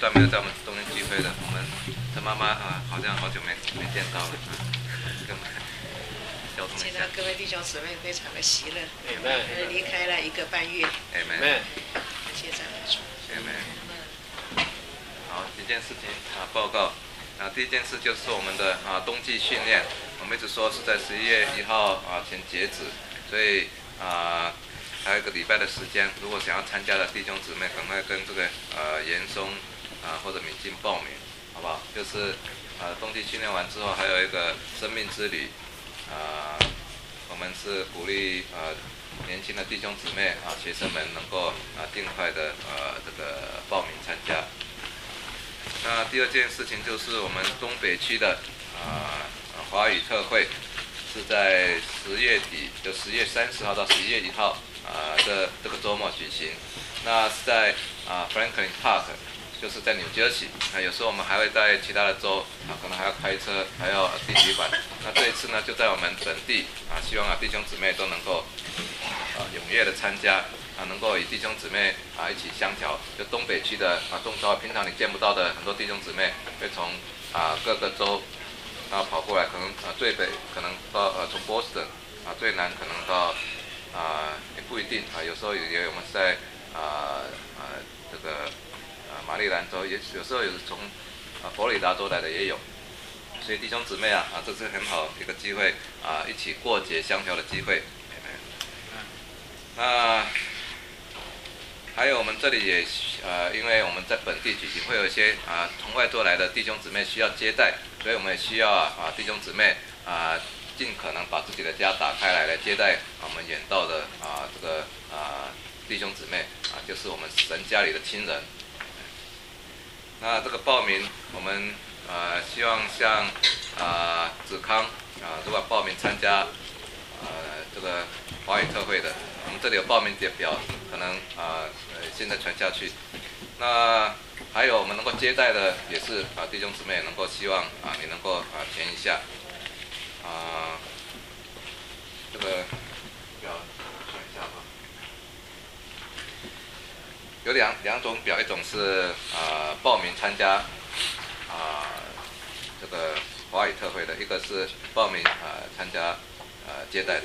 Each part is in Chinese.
段没有在我们冬天聚会的，我们陈妈妈好像好久没见到了，跟我们交通一下。 见到各位弟兄姊妹非常的喜乐，离开了1个半月，感谢赞美主。 好，几件事情报告。第一件事就是我们的冬季训练，我们一直说是在11月1号前截止，所以还有1个礼拜的时间。如果想要参加的弟兄姊妹，赶快跟这个严嵩或者敏进报名，好不好？就是冬季训练完之后，还有一个生命之旅，我们是鼓励年轻的弟兄姊妹学生们能够尽快的这个报名参加。那第二件事情就是我们东北区的华语特会是在10月底，就10月30号到11月1号这个周末举行。那是在Franklin Park， 就是在纽约市。有时候我们还会在其他的州可能还要开车，还要订旅馆。那这一次呢，就在我们本地希望弟兄姊妹都能够踊跃的参加。能够与弟兄姊妹一起相调，就东北区的中超，平常你见不到的很多弟兄姊妹会从各个州跑过来，可能最北可能到从波士顿最南可能到也不一定有时候也我们是在这个马里兰州，也有时候有从佛罗里达州来的也有，所以弟兄姊妹这是很好一个机会一起过节相调的机会。还有我们这里也因为我们在本地举行，会有一些从外州来的弟兄姊妹需要接待，所以我们也需要弟兄姊妹尽可能把自己的家打开来接待我们远道的这个弟兄姊妹就是我们神家里的亲人。那这个报名我们希望像子康如果报名参加这个华语特会的，我们这里有报名表，可能现在传下去。那还有我们能够接待的也是弟兄姊妹也能够希望你能够填一下这个表算一下吧。有两种表，一种是报名参加这个华语特会的，一个是报名参加接待的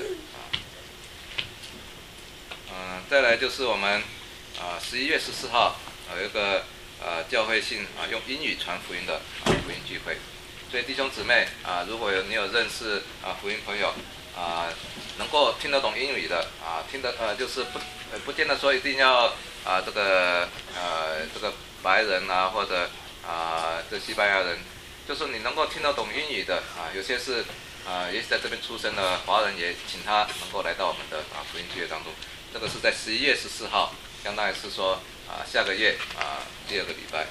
再来就是我们11月14号有一个教会性用英语传福音的福音聚会，所以弟兄姊妹如果你有认识福音朋友能够听得懂英语的就是不见得说一定要这个白人或者这西班牙人，就是你能够听得懂英语的有些是也许在这边出生的华人，也请他能够来到我们的福音聚会当中。这个是在11月14号，相当于是说下个月第2个礼拜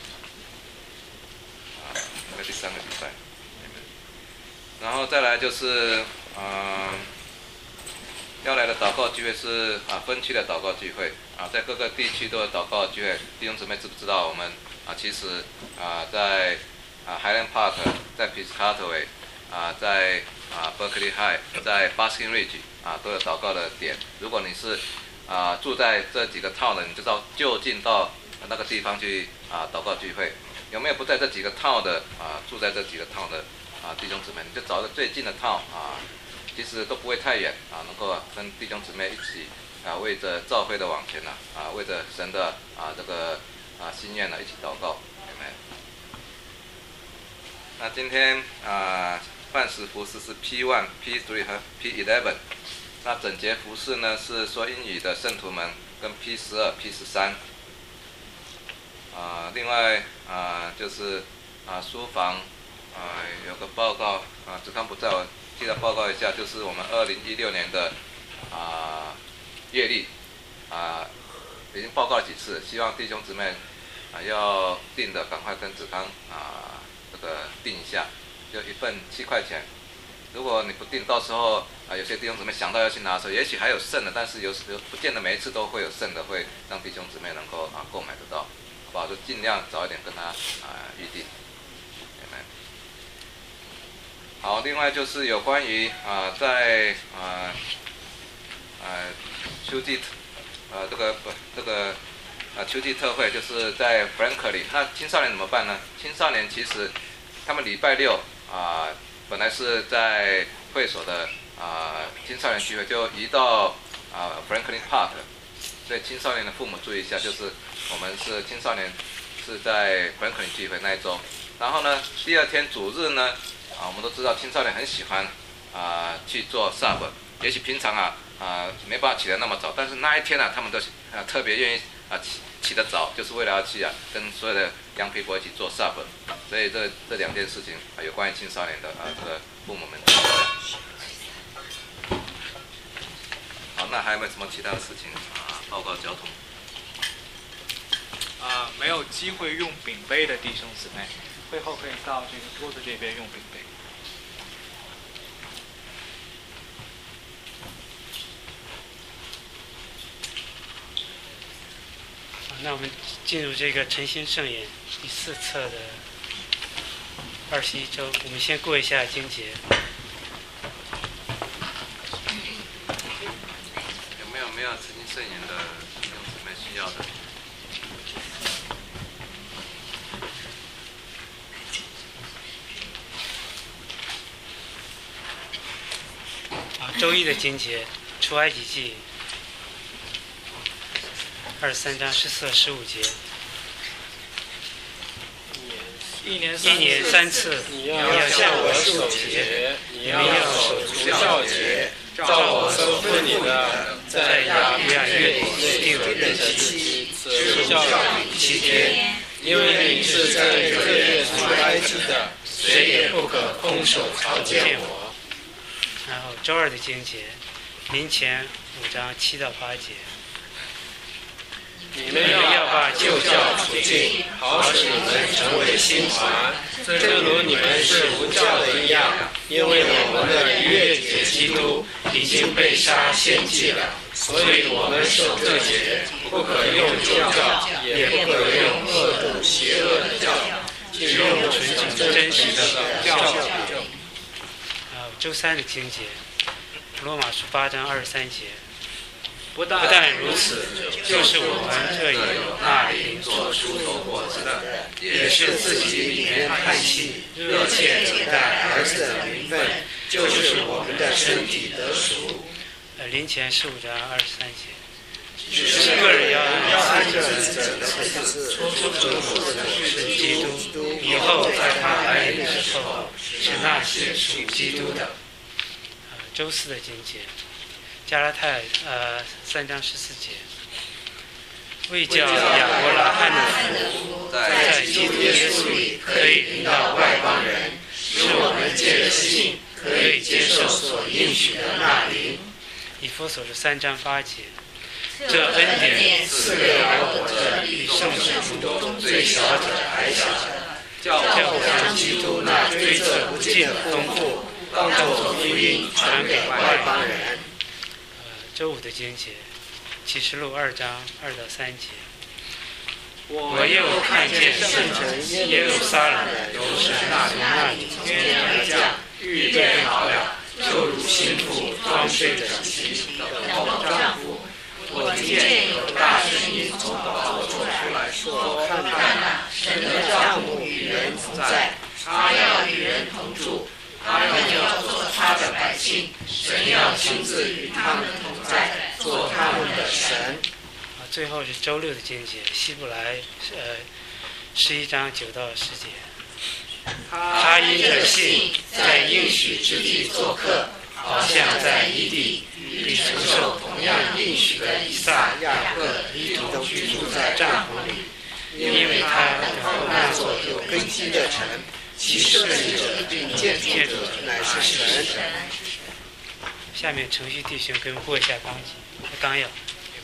应该第3个礼拜。然后再来就是要来的祷告聚会是分区的祷告聚会在各个地区都有祷告聚会。弟兄姊妹知不知道我们其实在Highland Park， 在 Piscataway， 在Berkeley High， 在 Basking Ridge都有祷告的点。如果你是住在这几个 town 的，你就到就近到那个地方去祷告聚会。有没有不在这几个 town 的住在这几个 town 的弟兄姊妹？你就找个最近的 town其实都不会太远能够跟弟兄姊妹一起为着教会的往前为着神的这个心愿一起祷告。那今天范时服事是 P1、P3 和 P11。那整节服事呢是说英语的圣徒们跟 P12、P13。另外就是书房有个报告子康不在，我记得报告一下，就是我们2016年的月历已经报告了几次，希望弟兄姊妹要订的赶快跟子康这个订一下，就一份7块钱。如果你不订，到时候有些弟兄姊妹想到要去拿的时候，也许还有剩的，但是有不见得每一次都会有剩的，会让弟兄姊妹能够购买得到，好不好？就尽量早一点跟他预定。好，另外就是有关于在秋季这个秋季特会，就是在 Franklin。那青少年怎么办呢？青少年其实他们礼拜六本来是在会所的青少年聚会，就移到Franklin Park。所以青少年的父母注意一下，就是我们是青少年是在 Franklin 聚会那一周。然后呢，第二天主日呢，我们都知道青少年很喜欢去做 sub。也许平常没办法起得那么早，但是那一天他们都特别愿意起得早，就是为了要去跟所有的 young people 一起做 sub。所以这两件事情有关于青少年的这个父母们。好，那还有没有什么其他的事情报告交通？ 没有机会用饼杯的弟兄姊妹，会后可以到这个桌子这边用饼杯。 那我们进入这个诚心圣言第4册的21周，我们先过一下经节。 有没有诚心圣言的弟兄姊妹需要的？ 周一的经节，出埃及记23章14、15节。 一年 3次， 你要向我守节，你要守除酵节，照我吩咐你的，在亚比亚月内定为日期，除酵礼7天，因为你是在这月出埃及的，谁也不可空手朝见我。 然后周二的经节，民前5章7到8节。 你们要把旧教除尽，好使你们成为新团，正如你们是无教的一样。因为我们的逾越节基督已经被杀献祭了，所以我们守这节，不可用旧教，也不可用恶毒邪恶的教，只用纯净真实的教训。 周三的经节，罗马书8章23节。 不但如此，就是我们这里有那灵所出头果子的，也是自己里面叹气，热切等待儿子的名分，就是我们的身体得赎。 林前15章23节。 只是个人要按着整个次出头果子的是基督，以后在他来临的时候，是那些属基督的。 周四的经节。加拉太3章14节，为叫亚伯拉罕的福在基督耶稣里可以临到外邦人，使我们借着信可以接受所应许的那灵。以弗所书3章8节，这恩典赐给了我这比众生中最小者还小的，叫我将基督那追测不尽的丰富，当作福音传给外邦人。周五的经节，启示录2章2到3节。我又看见圣城耶路撒冷由神从那里天而降，预备好了，就如新妇装饰整齐，等候丈夫。我听见有大声音从宝座出来说：看哪，神的帐幕与人同在，他要与人同住。他们要做他的百姓，神要亲自与他们同在，做他们的神。最后是周六的经节，希伯来11章9到10节。他因着信，在应许之地做客，好像在异地，与承受同样应许的以撒、雅各一同居住在帐篷里，因为他等候那座有根基的城。其设计者并建筑者乃是神。下面程序弟兄跟过一下纲要。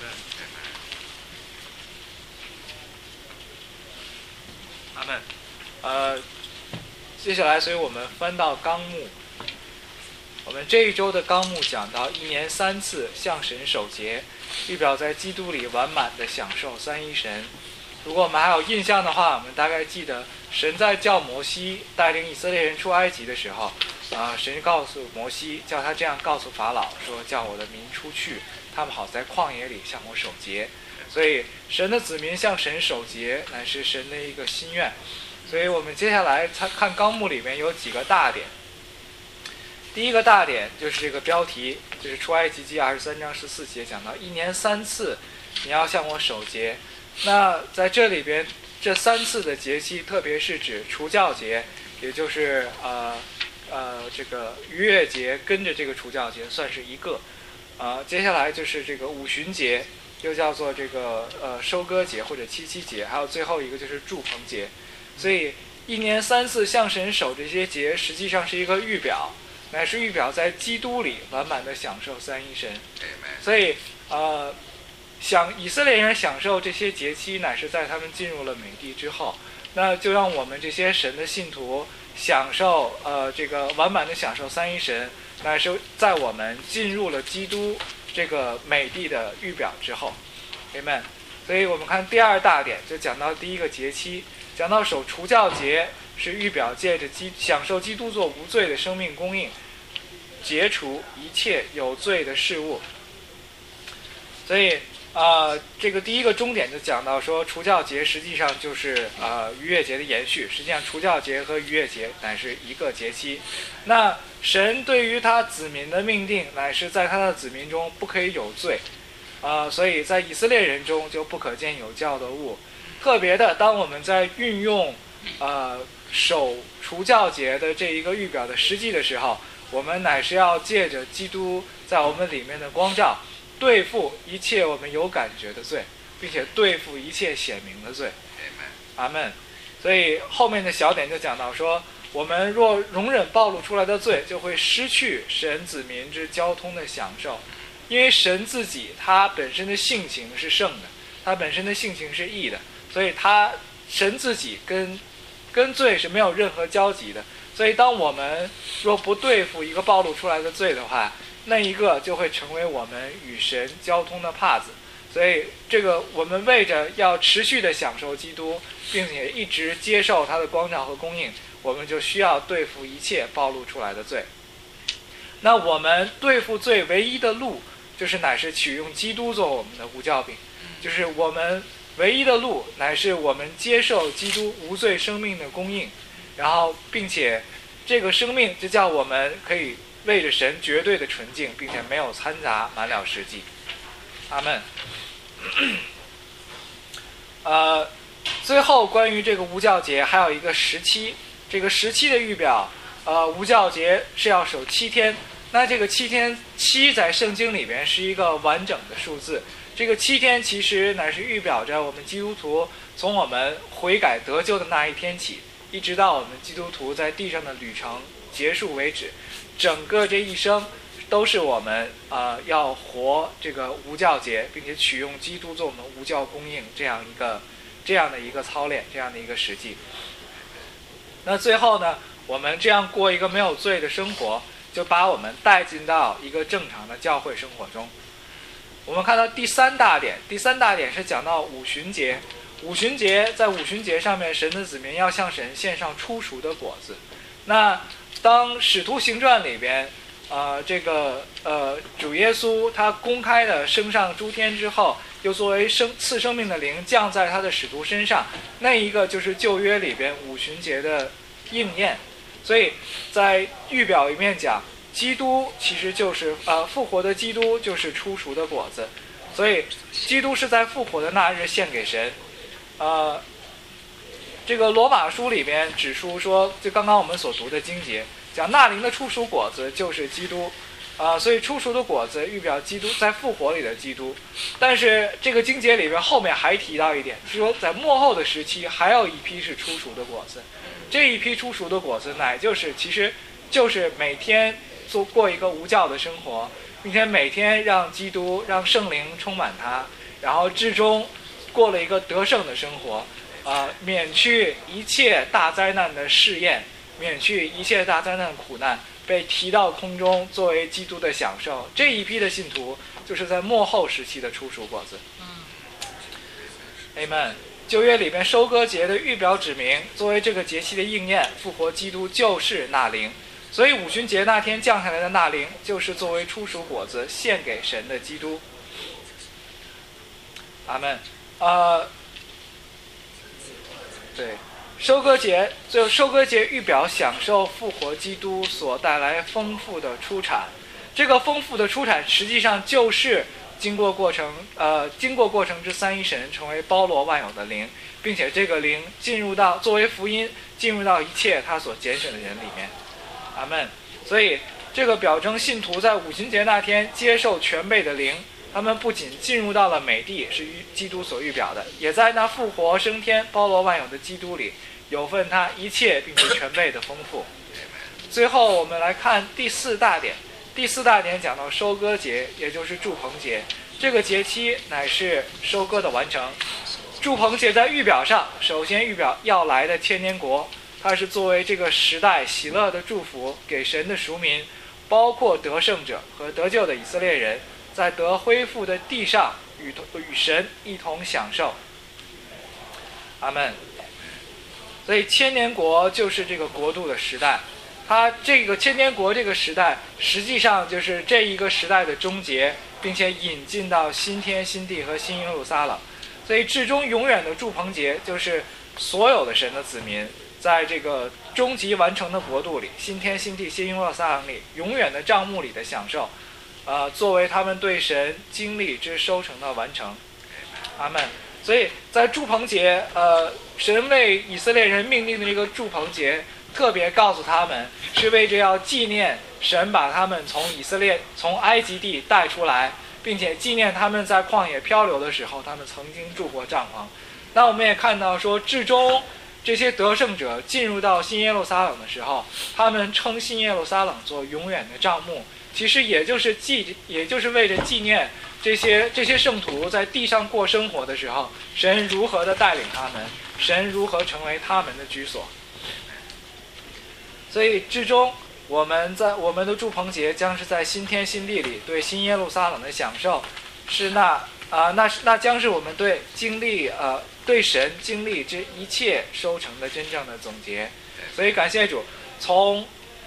阿们。接下来，所以我们翻到纲目。我们这一周的纲目讲到1年3次向神守节，预表在基督里完满的享受三一神。如果我们还有印象的话，我们大概记得神在叫摩西带领以色列人出埃及的时候， 神告诉摩西，叫他这样告诉法老说，叫我的民出去，他们好在旷野里向我守节。所以神的子民向神守节乃是神的一个心愿。所以我们接下来看纲目里面有几个大点。第一个大点就是这个标题，就是出埃及记23章14节讲到1年3次你要向我守节。那在这里边这3次的节期，特别是指除酵节，也就是这个逾越节跟着这个除酵节算是一个。接下来就是这个五旬节，又叫做这个收割节或者七七节，还有最后一个就是住棚节。所以1年3次向神守这些节，实际上是一个预表，乃是预表在基督里完满的享受三一神。所以以色列人享受这些节期，乃是在他们进入了美地之后。那就让我们这些神的信徒享受这个完满的享受三一神，乃是在我们进入了基督这个美地的预表之后。 Amen。 所以我们看第二大点，就讲到第一个节期，讲到守除酵节是预表借着享受基督做无罪的生命供应，解除一切有罪的事物。所以这个第一个终点就讲到说，除酵节实际上就是逾越节的延续。实际上除酵节和逾越节乃是一个节期。那神对于他子民的命定，乃是在他的子民中不可以有罪。所以在以色列人中就不可见有酵的物。特别的，当我们在运用守除酵节的这一个预表的实际的时候，我们乃是要借着基督在我们里面的光照，对付一切我们有感觉的罪，并且对付一切显明的罪。阿们。所以后面的小点就讲到说，我们若容忍暴露出来的罪，就会失去神子民之交通的享受。因为神自己他本身的性情是圣的，他本身的性情是义的，所以神自己跟罪是没有任何交集的。所以当我们若不对付一个暴露出来的罪的话，那一个就会成为我们与神交通的帕子。所以这个我们为着要持续的享受基督，并且一直接受他的光照和供应，我们就需要对付一切暴露出来的罪。那我们对付罪唯一的路，就是乃是取用基督做我们的无酵饼，就是我们唯一的路乃是我们接受基督无罪生命的供应，然后并且这个生命就叫我们可以为着神绝对的纯净，并且没有掺杂，满了实际。阿们。最后关于这个无酵节还有一个时期，这个时期的预表，无酵节是要守7天。那这个7天，7在圣经里边是一个完整的数字。这个7天其实乃是预表着我们基督徒从我们悔改得救的那一天起，一直到我们基督徒在地上的旅程结束为止，整个这一生都是我们要活这个无酵节，并且取用基督做我们无酵供应这样的一个操练，这样的一个实际。那最后呢，我们这样过一个没有罪的生活，就把我们带进到一个正常的教会生活中。我们看到第三大点是讲到五旬节。在五旬节上面，神的子民要向神献上初熟的果子。那当使徒行传里边主耶稣他公开的升上诸天之后，又作为赐生命的灵降在他的使徒身上，那一个就是旧约里边五旬节的应验。所以在预表里面讲，基督其实就是复活的基督就是初熟的果子，所以基督是在复活的那日献给神。这个罗马书里面指出说，就刚刚我们所读的经节讲那灵的初熟果子就是基督，所以初熟的果子预表基督在复活里的基督。但是这个经节里边后面还提到一点，是说在末后的时期还有一批是初熟的果子。这一批初熟的果子其实就是每天过一个无酵的生活，并且每天让基督让圣灵充满他，然后至终过了一个得胜的生活，免去一切大灾难的试验，免去一切大灾难的苦难，被提到空中作为基督的享受。这一批的信徒就是在末后时期的初熟果子。Amen。旧约里面收割节的预表指明，作为这个节期的应验，复活基督就是那灵。 所以五旬节那天降下来的那灵，就是作为初熟果子献给神的基督。阿们。对，收割节预表享受复活基督所带来丰富的出产。这个丰富的出产实际上就是经过过程之三一神成为包罗万有的灵，并且这个灵作为福音进入到一切他所拣选的人里面。阿们。所以这个表征信徒在五旬节那天接受全备的灵，他们不仅进入到了美地，是基督所预表的，也在那复活升天包罗万有的基督里有份他一切并且全备的丰富。最后我们来看第四大点讲到收割节，也就是祝棚节。这个节期乃是收割的完成。祝棚节在预表上，首先预表要来的千年国，它是作为这个时代喜乐的祝福给神的赎民，包括得胜者和得救的以色列人，在得恢复的地上与神一同享受。阿们。所以千年国就是这个国度的时代，它这个千年国这个时代实际上就是这一个时代的终结，并且引进到新天新地和新耶路撒冷。所以至终永远的祝棚节就是所有的神的子民在这个终极完成的国度里，新天新地新耶路撒冷里永远的帐幕里的享受，作为他们对神经历之收成的完成。阿们。所以在祝棚节，神为以色列人命令的这个祝棚节，特别告诉他们是为着要纪念神把他们从埃及地带出来，并且纪念他们在旷野漂流的时候，他们曾经住过帐篷。那我们也看到说，至终这些得胜者进入到新耶路撒冷的时候，他们称新耶路撒冷做永远的帐幕，其实也就是为着纪念这些圣徒在地上过生活的时候，神如何的带领他们，神如何成为他们的居所。所以至终我们的祝棚节将是在新天新地里对新耶路撒冷的享受，是那将是我们对神经历之一切收成的真正的总结。所以感谢主，从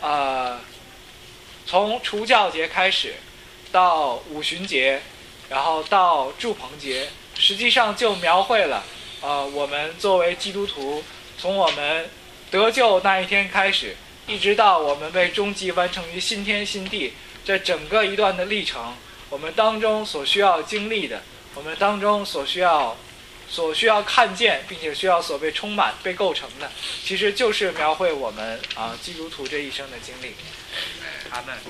除酵节开始，到五旬节，然后到祝棚节，实际上就描绘了我们作为基督徒，从我们得救那一天开始，一直到我们被终极完成于新天新地，这整个一段的历程，我们当中所需要经历的，我们当中所需要看见，并且需要所被充满被构成的，其实就是描绘我们基督徒这一生的经历。阿们。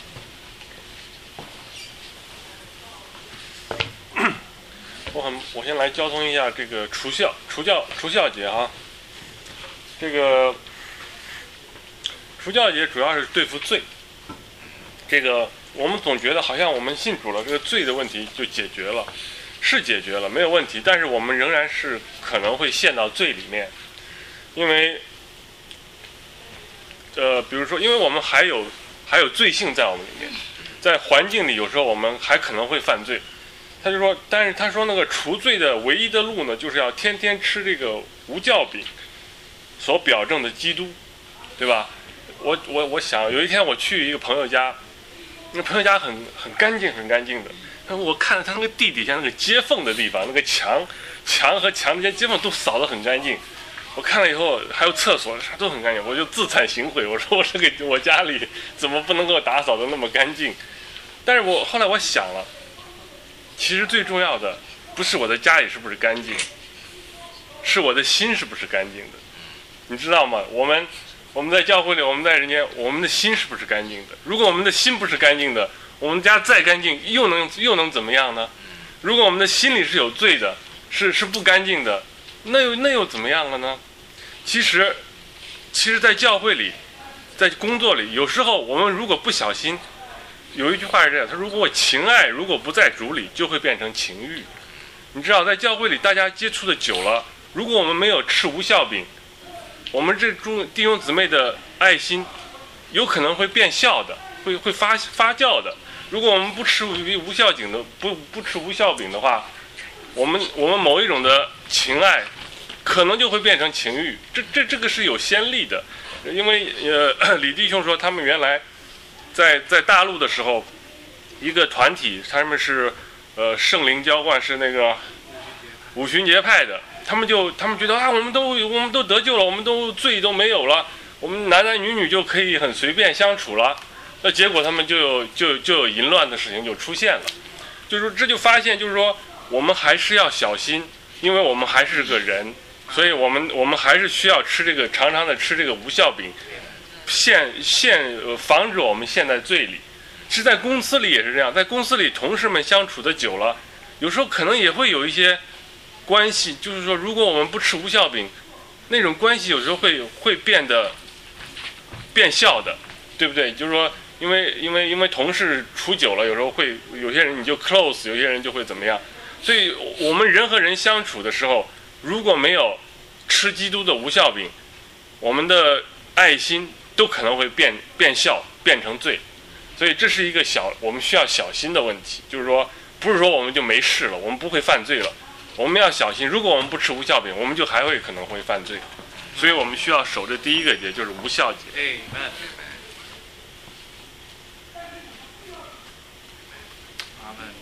我先来交通一下这个除酵节啊。这个除酵节主要是对付罪。这个我们总觉得好像我们信主了，这个罪的问题就解决了，是解决了，没有问题。但是我们仍然是可能会陷到罪里面，因为比如说，因为我们还有罪性在我们里面，在环境里有时候我们还可能会犯罪。他就说，但是他说那个除罪的唯一的路呢，就是要天天吃这个无酵饼所表证的基督，对吧？我想有一天我去一个朋友家，那朋友家很干净很干净的，我看他那个地底下那个接缝的地方，那个墙和墙之间接缝都扫得很干净。我看了以后，还有厕所都很干净，我就自惭形秽，我说我家里怎么不能够打扫得那么干净？但是后来我想了。其实最重要的不是我的家里是不是干净，是我的心是不是干净的。你知道吗？我们在教会里，我们在人间，我们的心是不是干净的？如果我们的心不是干净的，我们家再干净又能怎么样呢？如果我们的心里是有罪的，是不干净的，那又怎么样了呢？其实在教会里，在工作里，有时候我们如果不小心，有一句话是这样，他如果情爱如果不在主里，就会变成情欲。你知道，在教会里大家接触的久了，如果我们没有吃无酵饼，我们这弟兄姊妹的爱心有可能会变酵的，会发酵的。如果我们不吃无酵饼的不吃无酵饼的话，我们某一种的情爱可能就会变成情欲。这个是有先例的，因为李弟兄说他们原来在大陆的时候，一个团体，他们是圣灵浇灌，是那个五旬节派的，他们觉得啊，我们都得救了，我们都罪都没有了，我们男男女女就可以很随便相处了。那结果他们就有淫乱的事情就出现了，就是说这就发现就是说我们还是要小心，因为我们还是个人，所以我们还是需要常常的吃这个无酵饼，防止我们陷在罪里。是在公司里也是这样，在公司里同事们相处的久了，有时候可能也会有一些关系，就是说如果我们不吃无酵饼，那种关系有时候会变效的，对不对？就是说因为同事处久了，有时候有些人你就 close， 有些人就会怎么样，所以我们人和人相处的时候，如果没有吃基督的无酵饼，我们的爱心都可能会变效，变成罪。所以这是一个我们需要小心的问题，就是说不是说我们就没事了，我们不会犯罪了，我们要小心，如果我们不吃无酵饼，我们就还会可能会犯罪，所以我们需要守着第一个节，就是无酵节。 阿们。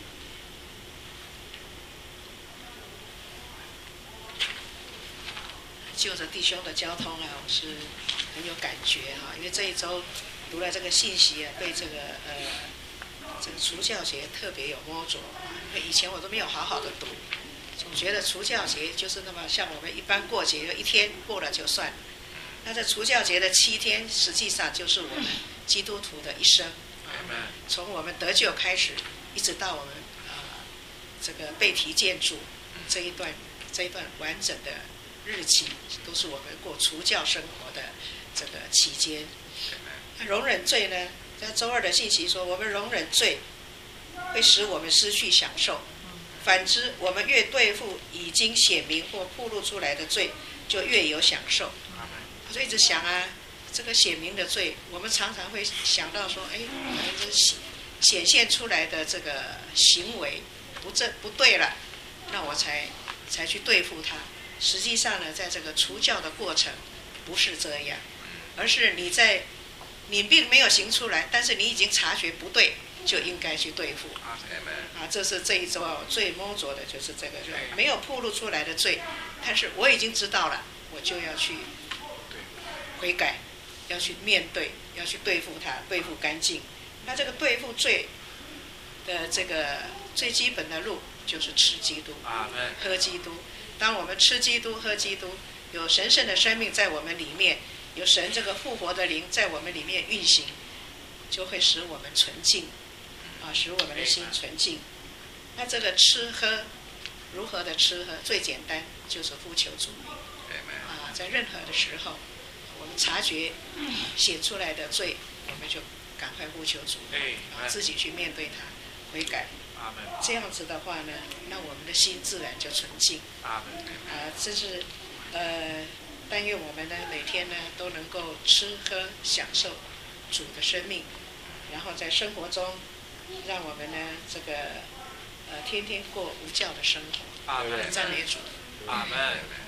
就着弟兄的交通啊，我是很有感觉哈，因为这一周读了这个信息啊，对这个除酵节特别有摸着，因为以前我都没有好好的读，总觉得除酵节就是那么像我们一般过节，一天过了就算。那这除酵节的7天，实际上就是我们基督徒的一生，从我们得救开始，一直到我们这个被提建筑这一段完整的日期，都是我们过除酵生活的这个期间。容忍罪呢，在周二的信息说，我们容忍罪会使我们失去享受，反之，我们越对付已经显明或暴露出来的罪，就越有享受。我就一直想啊，这个显明的罪，我们常常会想到说，我们这显现出来的这个行为不对了，那我才去对付它。实际上呢，在这个除酵的过程不是这样，而是你并没有行出来，但是你已经察觉不对，就应该去对付。这是这一周最摸着的就是这个，没有暴露出来的罪，但是我已经知道了，我就要去悔改，要去面对，要去对付它，对付干净。那这个对付罪的这个最基本的路，就是吃基督，喝基督。当我们吃基督、喝基督，有神圣的生命在我们里面，有神这个复活的灵在我们里面运行，就会使我们纯净，使我们的心纯净。那这个吃喝，如何的吃喝？最简单就是呼求主名。在任何的时候，我们察觉写出来的罪，我们就赶快呼求主名，自己去面对它，悔改。这样子的话呢，那我们的心自然就纯净。这是但愿我们呢每天呢都能够吃喝享受主的生命，然后在生活中让我们呢这个天天过无酵的生活。赞美主。 阿们。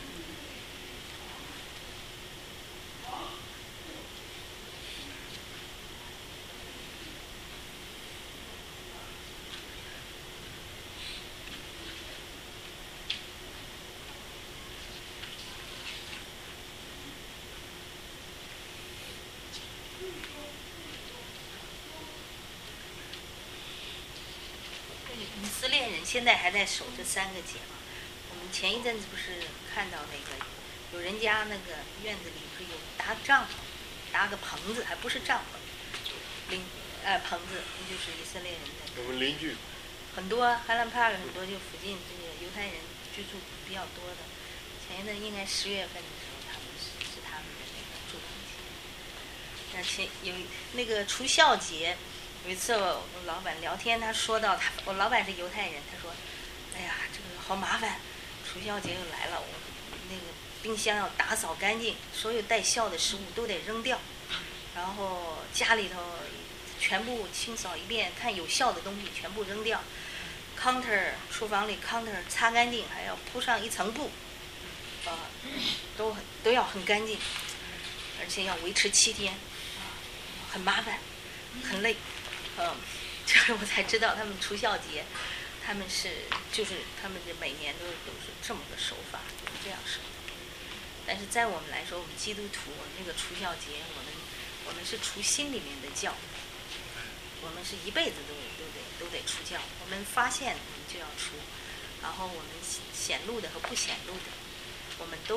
以色列人现在还在守这3个节嘛？我们前一阵子不是看到那个有人家那个院子里不是有搭帐篷，搭个棚子，还不是帐篷，棚子，那就是以色列人的。 我们邻居。 很多Highland Park很多就附近这个犹太人居住比较多的，前一阵应该10月份的时候，他们是他们的那个住棚节。有那个除酵节。有一次我老板聊天，他说到我老板是犹太人，他说：“哎呀，这个好麻烦，除酵节又来了，我那个冰箱要打扫干净，所有带酵的食物都得扔掉，然后家里头全部清扫一遍，看有酵的东西全部扔掉 ，counter 厨房里 counter 擦干净，还要铺上一层布， 都要很干净，而且要维持7天，很麻烦，很累，这我才知道他们除孝节，他们每年都是这么个守法，就是这样守。但是在我们来说，我们基督徒，我们这个除孝节，我们是除心里面的教，我们是一辈子都得除教。我们发现我们就要除，然后我们显露的和不显露的，我们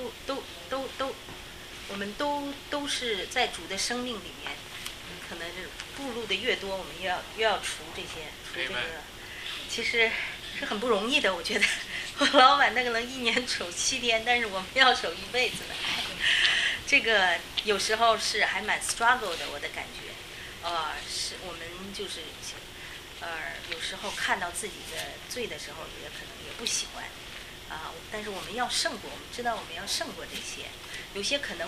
都是在主的生命里面，可能是步入的越多，我们越要除这些，除这个，其实是很不容易的。我觉得我老板那个能1年守7天，但是我们要守一辈子的，这个有时候是还蛮 struggle 的，我的感觉，是我们就是有时候看到自己的罪的时候，也可能也不喜欢。但是我们要胜过，我们知道我们要胜过这些，有些可能，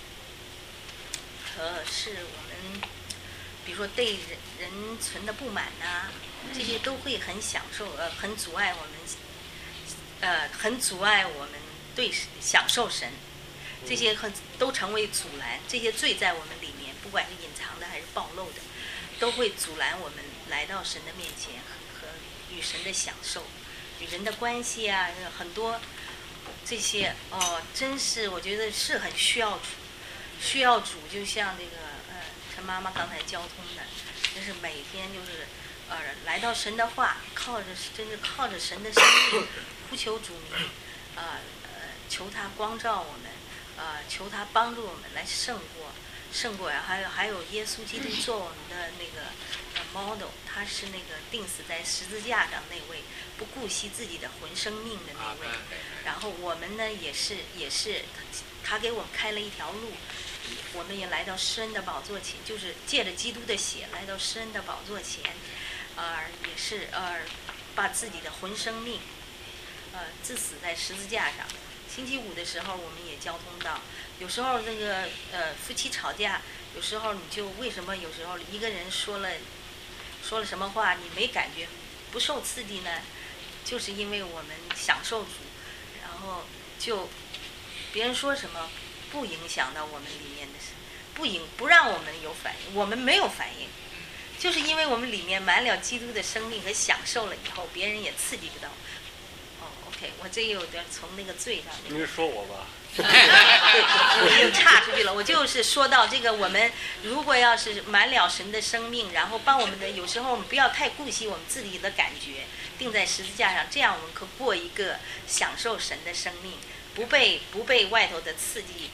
是我们，比如说对人存的不满呐，这些都会很享受，很阻碍我们，很阻碍我们对享受神，这些都成为阻拦，这些罪在我们里面，不管是隐藏的还是暴露的，都会阻拦我们来到神的面前和与神的享受。与人的关系啊，很多这些真是我觉得是很需要主，就像这个陈妈妈刚才交通的，就是每天就是来到神的话，真是靠着神的生命，呼求主名，求他光照我们，求他帮助我们来胜过呀，还有耶稣基督做我们的那个model， 他是那个钉死在十字架上那位不顾惜自己的魂生命的那位。然后我们呢也是他给我们开了一条路，我们也来到施恩的宝座前，就是借着基督的血来到施恩的宝座前，也是把自己的魂生命自死在十字架上。星期五的时候我们也交通到，有时候那个夫妻吵架，有时候你就为什么有时候一个人说了什么话你没感觉不受刺激呢？就是因为我们享受主，然后就别人说什么不影响到我们里面的，不让我们有反应，我们没有反应，就是因为我们里面满了基督的生命和享受了以后，别人也刺激不到。OK， 我这有点从那个罪上。 您说我吧。 我又岔出去了。我就是说到这个，我们如果要是满了神的生命，然后帮我们的，有时候我们不要太顾惜我们自己的感觉，钉在十字架上，这样我们可过一个享受神的生命，不被外头的刺激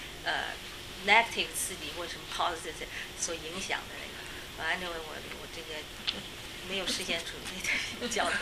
negative 刺激或什么 positive 所影响的那个。完了，我这个没有实现主义的教导。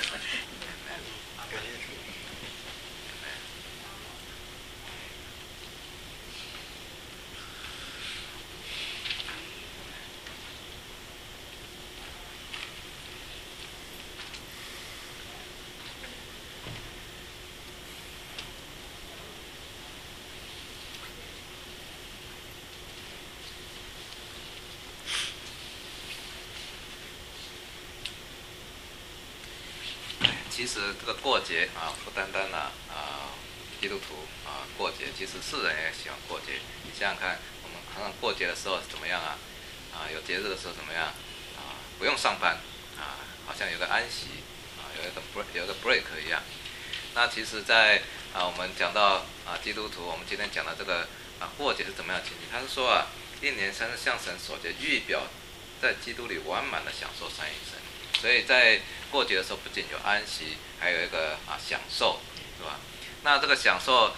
其实这个过节不单单基督徒过节，其实世人也喜欢过节。你想想看，我们常常过节的时候怎么样有节日的时候怎么样不用上班好像有个安息有一个 break 一样。那其实在我们讲到基督徒，我们今天讲的这个过节是怎么样的情景？他是说1年3次向神守节，预表在基督里完满的享受三一神。所以在过节的时候，不仅有安息，还有一个享受，是吧？那这个享受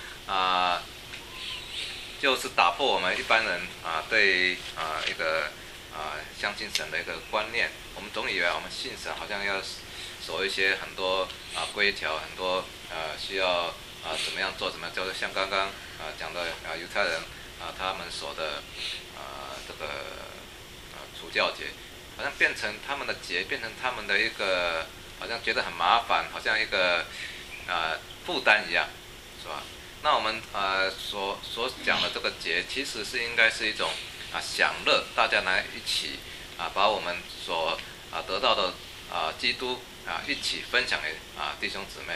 就是打破我们一般人对一个相信神的一个观念。我们总以为我们信神好像要守一些很多规条，很多需要怎么样做，就是像刚刚讲的犹太人他们守的这个除酵节。好像变成他们的节，变成他们的一个，好像觉得很麻烦，好像一个负担一样，是吧？那我们所讲的这个节，其实是应该是一种享乐，大家来一起把我们所得到的基督一起分享给弟兄姊妹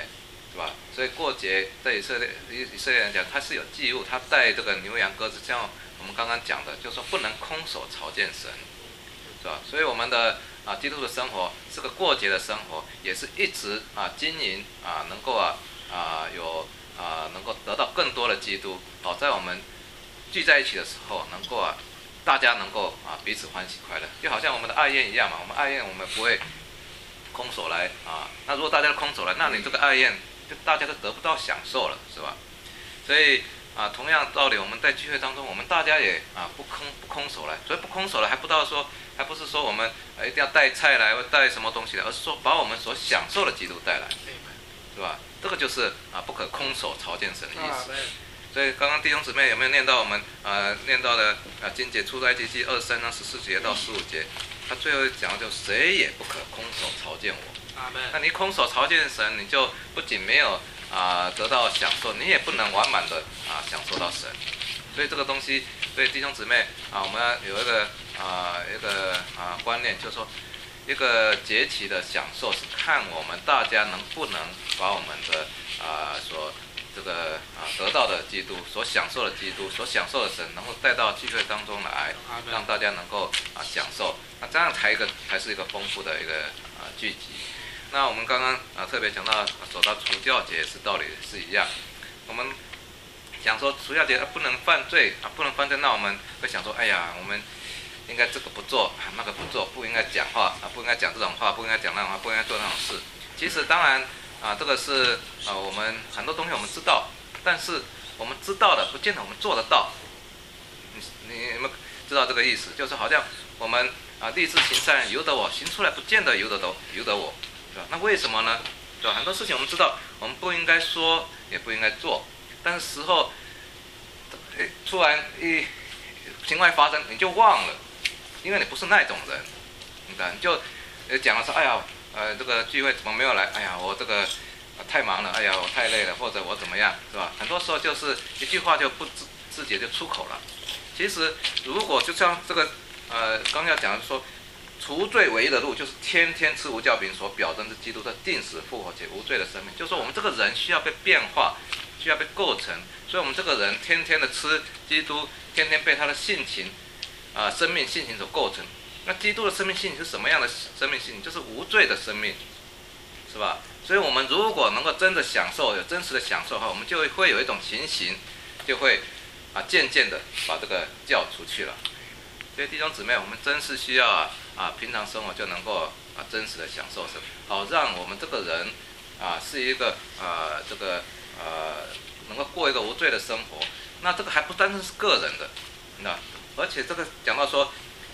是吧？所以过节在以色列人讲，他是有祭物，他带这个牛羊鸽子，像我们刚刚讲的，就是说不能空手朝见神，是吧？所以我们的基督的生活是个过节的生活，也是一直经营能够能够得到更多的基督，在我们聚在一起的时候，能够大家能够彼此欢喜快乐，就好像我们的爱宴一样嘛。我们爱宴我们不会空手来那如果大家都空手来，那你这个爱宴就大家都得不到享受了，是吧？所以同样道理，我们在聚会当中，我们大家也不空手来。所以不空手来，还不是说我们一定要带菜来或带什么东西来，而是说把我们所享受的基督带来，是吧？这个就是不可空手朝见神的意思。所以刚刚弟兄姊妹有没有念到我们念到的经节出埃及记23章14节到15节？他最后讲的就谁也不可空手朝见我。那你空手朝见神，你就不仅没有得到享受，你也不能完满的享受到神。所以这个东西，所以弟兄姊妹我们要有一个观念，就是说一个节期的享受是看我们大家能不能把我们的所这个得到的基督，所享受的基督，所享受的神，能够带到聚会当中来，让大家能够享受。那这样才是一个丰富的一个聚集。那我们刚刚特别讲到走到除酵节是道理是一样。我们想说除酵节不能犯罪不能犯罪，那我们会想说，哎呀，我们应该这个不做那个不做，不应该讲话不应该讲这种话，不应该讲那种话，不应该做那种事。其实当然这个是我们很多东西我们知道，但是我们知道的不见得我们做得到。你们知道这个意思？就是好像我们立志行善由得我，行出来不见得由得我，是吧？那为什么呢？对吧？很多事情我们知道，我们不应该说，也不应该做，但是时候突然情况发生，你就忘了，因为你不是那种人，你就讲了说，哎呀，这个聚会怎么没有来？哎呀，我这个太忙了，哎呀，我太累了，或者我怎么样，是吧？很多时候就是一句话就不自觉就出口了。其实如果就像这个刚要讲的说，除罪唯一的路就是天天吃无酵饼，所表征是基督的定死复活且无罪的生命。就是说我们这个人需要被变化，需要被构成，所以我们这个人天天的吃基督，天天被他的性情生命性情所构成。那基督的生命性情是什么样的生命性情？就是无罪的生命，是吧？所以我们如果能够真的享受，有真实的享受的话，我们就会有一种情形，就会渐渐的把这个教除去了。所以弟兄姊妹，我们真是需要平常生活就能够真实的享受神，好让我们这个人是一个这个能够过一个无罪的生活。那这个还不单单是个人的，而且这个讲到说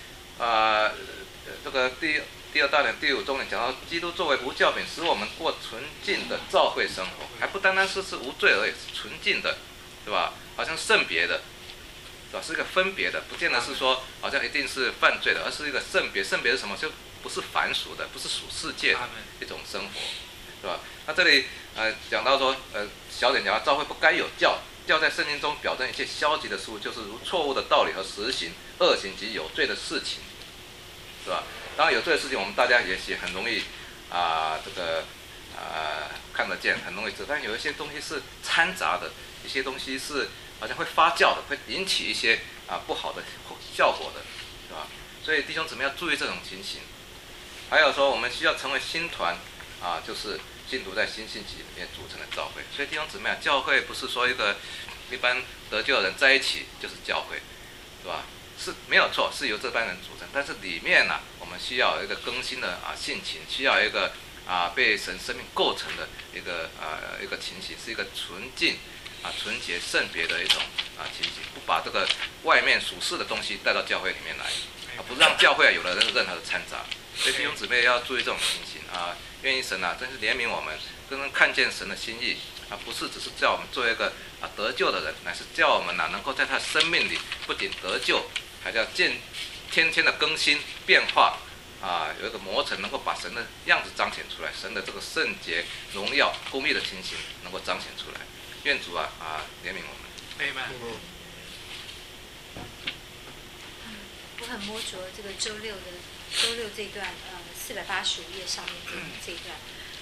这个第二大点第5重点讲到基督作为无酵饼，使我们过纯净的教会生活，还不单单是无罪而已，是纯净的，对吧？好像圣别的，是吧？是一个分别的，不见得是说好像一定是犯罪的，而是一个圣别。圣别是什么？就不是凡俗的，不是属世界的一种生活，是吧？那这里讲到说小点讲到教会不该有教在圣经中表征一切消极的事物，就是如错误的道理和实行恶行及有罪的事情，是吧？当然有罪的事情我们大家也许很容易这个看得见，很容易知道，但有一些东西是掺杂的，一些东西是好像会发酵的，会引起一些不好的效果的，是吧？所以弟兄姊妹要注意这种情形。还有说我们需要成为新团就是信徒在新信息里面组成的教会。所以弟兄姊妹教会不是说一个一般得救的人在一起就是教会，是吧？是没有错，是由这班人组成，但是里面我们需要有一个更新的性情，需要一个被神生命构成的一个情形，是一个纯净纯洁圣别的一种情形，不把这个外面属世的东西带到教会里面来，不让教会有了任何的掺杂。所以弟兄姊妹要注意这种情形愿意神真是怜悯我们，真正看见神的心意不是只是叫我们做一个得救的人，乃是叫我们能够在他的生命里不仅得救，还叫天天的更新变化有一个磨成，能够把神的样子彰显出来，神的这个圣洁荣耀公义的情形能够彰显出来。愿主怜悯我们。 Amen。 我很摸着这个周六这段485页上面这一段，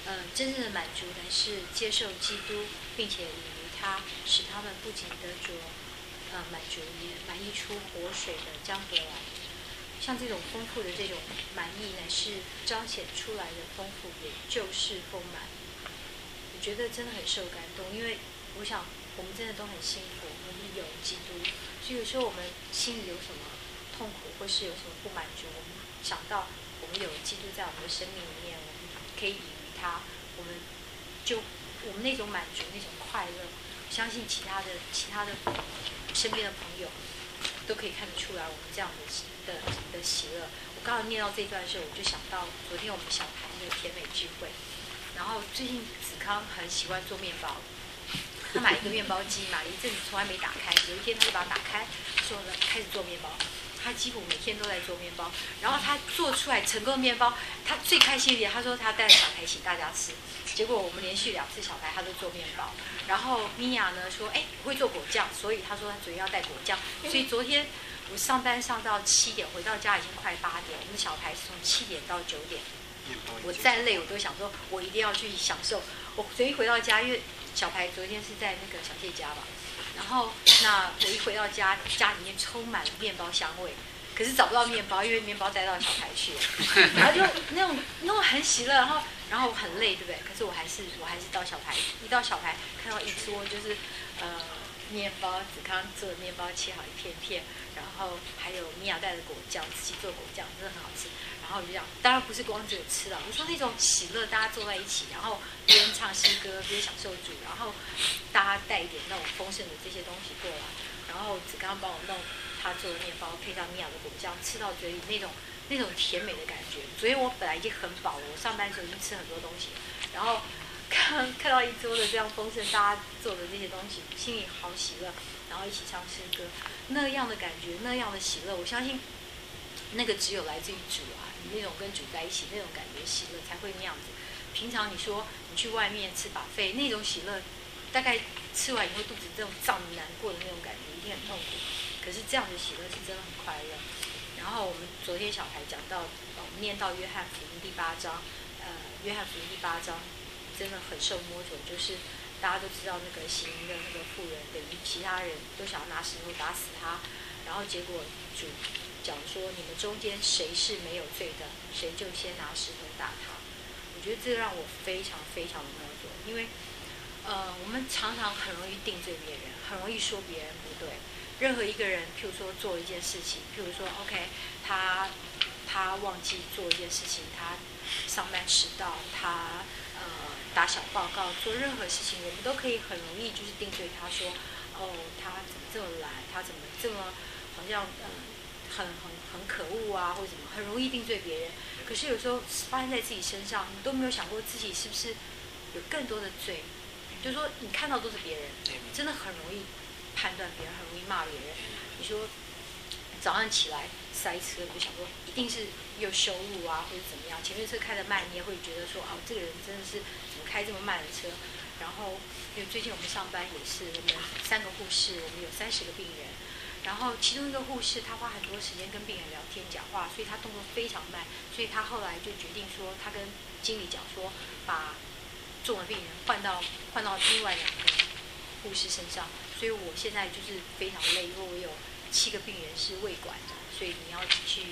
真正的满足乃是接受基督，并且以于他，使他们不仅得着满足，也满溢出活水的江河来。像这种丰富的这种满意，乃是彰显出来的丰富，也就是丰满。我觉得真的很受感动，因为我想我们真的都很辛苦，我们有基督，所以有时候我们心里有什么痛苦，或是有什么不满足，我们想到我们有基督在我们的生命里面，我们可以以于他，我们那种满足，那种快乐，相信其他的身边的朋友都可以看得出来，我们这样的喜乐。我刚刚念到这一段的时候，我就想到昨天我们小孩那个甜美聚会，然后最近子康很喜欢做面包，他买一个面包机，买了一阵子从来没打开，有一天他就把它打开，说呢开始做面包。他几乎每天都在做面包，然后他做出来成功的面包，他最开心一点，他说他带着小孩请大家吃。结果我们连续2次小孩他都做面包，然后米娅呢说，我会做果酱，所以他说他昨天要带果酱，所以昨天我上班上到7点，回到家已经快8点，我们的小孩是从7点到9点，我再累我都想说我一定要去享受。我昨天回到家，因为小孩昨天是在那个小谢家嘛，然后那我一回到家，家里面充满了面包香味，可是找不到面包，因为面包带到小孩去了，然后就那种很喜乐，然后我很累，对不对？可是我还是到小排，一到小排看到一桌就是面包，子康做的面包切好一片片，然后还有米娅带的果酱，自己做果酱真的很好吃。然后我就讲，当然不是光只有吃了，我说那种喜乐，大家坐在一起，然后边唱诗歌边享受主，然后大家带一点那种丰盛的这些东西过来，然后子康帮我弄他做的面包，配上米娅的果酱，吃到嘴里那种甜美的感觉。昨天我本来已经很饱了，我上班的时候已经吃很多东西，然后看到一桌的这样丰盛，大家做的这些东西，心里好喜乐，然后一起唱诗歌，那样的感觉，那样的喜乐，我相信那个只有来自于主啊，你那种跟主在一起那种感觉喜乐才会那样子。平常你说你去外面吃buffet那种喜乐，大概吃完以后肚子这种胀难过的那种感觉一定很痛苦，可是这样的喜乐是真的很快乐。然后我们昨天小孩讲到，我们念到约翰福音第8章，约翰福音第8章真的很受摸着，就是大家都知道那个行的那个妇人，等于其他人都想要拿石头打死他，然后结果主讲说你们中间谁是没有罪的，谁就先拿石头打他。我觉得这让我非常非常的摸着，因为我们常常很容易定罪别人，很容易说别人不对。任何一个人，譬如说做了一件事情，譬如说 OK， 他忘记做一件事情，他上班迟到，他打小报告，做任何事情，我们都可以很容易就是定罪他说，他怎么这么懒，他怎么这么好像很可恶啊，或者怎么，很容易定罪别人。可是有时候发生在自己身上，你都没有想过自己是不是有更多的罪。就是说，你看到都是别人，真的很容易判断别人，很容易骂别人。你说早上起来塞车，就想说一定是又修路啊，或者怎么样，前面车开得慢，你也会觉得说，这个人真的是怎么开这么慢的车。然后因为最近我们上班也是，我们3个护士，我们有30个病人。然后其中一个护士，他花很多时间跟病人聊天讲话，所以他动作非常慢，所以他后来就决定说，他跟经理讲说，把重的病人换到另外2个护士身上。所以我现在就是非常累，因为我有7个病人是胃管的，所以你要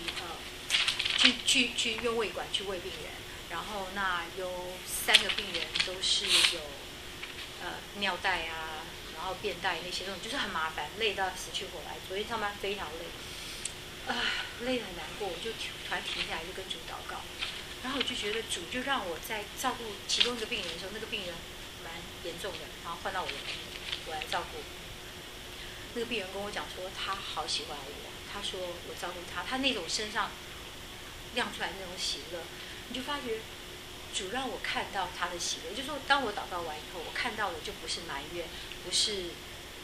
去用胃管去喂病人。然后那有3个病人都是有尿袋啊，然后便袋那些东西，就是很麻烦，累到死去活来。昨天上班非常累，累得很难过，我就突然停下来就跟主祷告，然后我就觉得主就让我在照顾其中一个病人的时候，那个病人蛮严重的，然后换到我来照顾。那个病人跟我讲说，他好喜欢我，他说我照顾他，他那种身上亮出来那种喜乐，你就发觉主让我看到他的喜乐，就是说当我祷告完以后，我看到的就不是埋怨，不是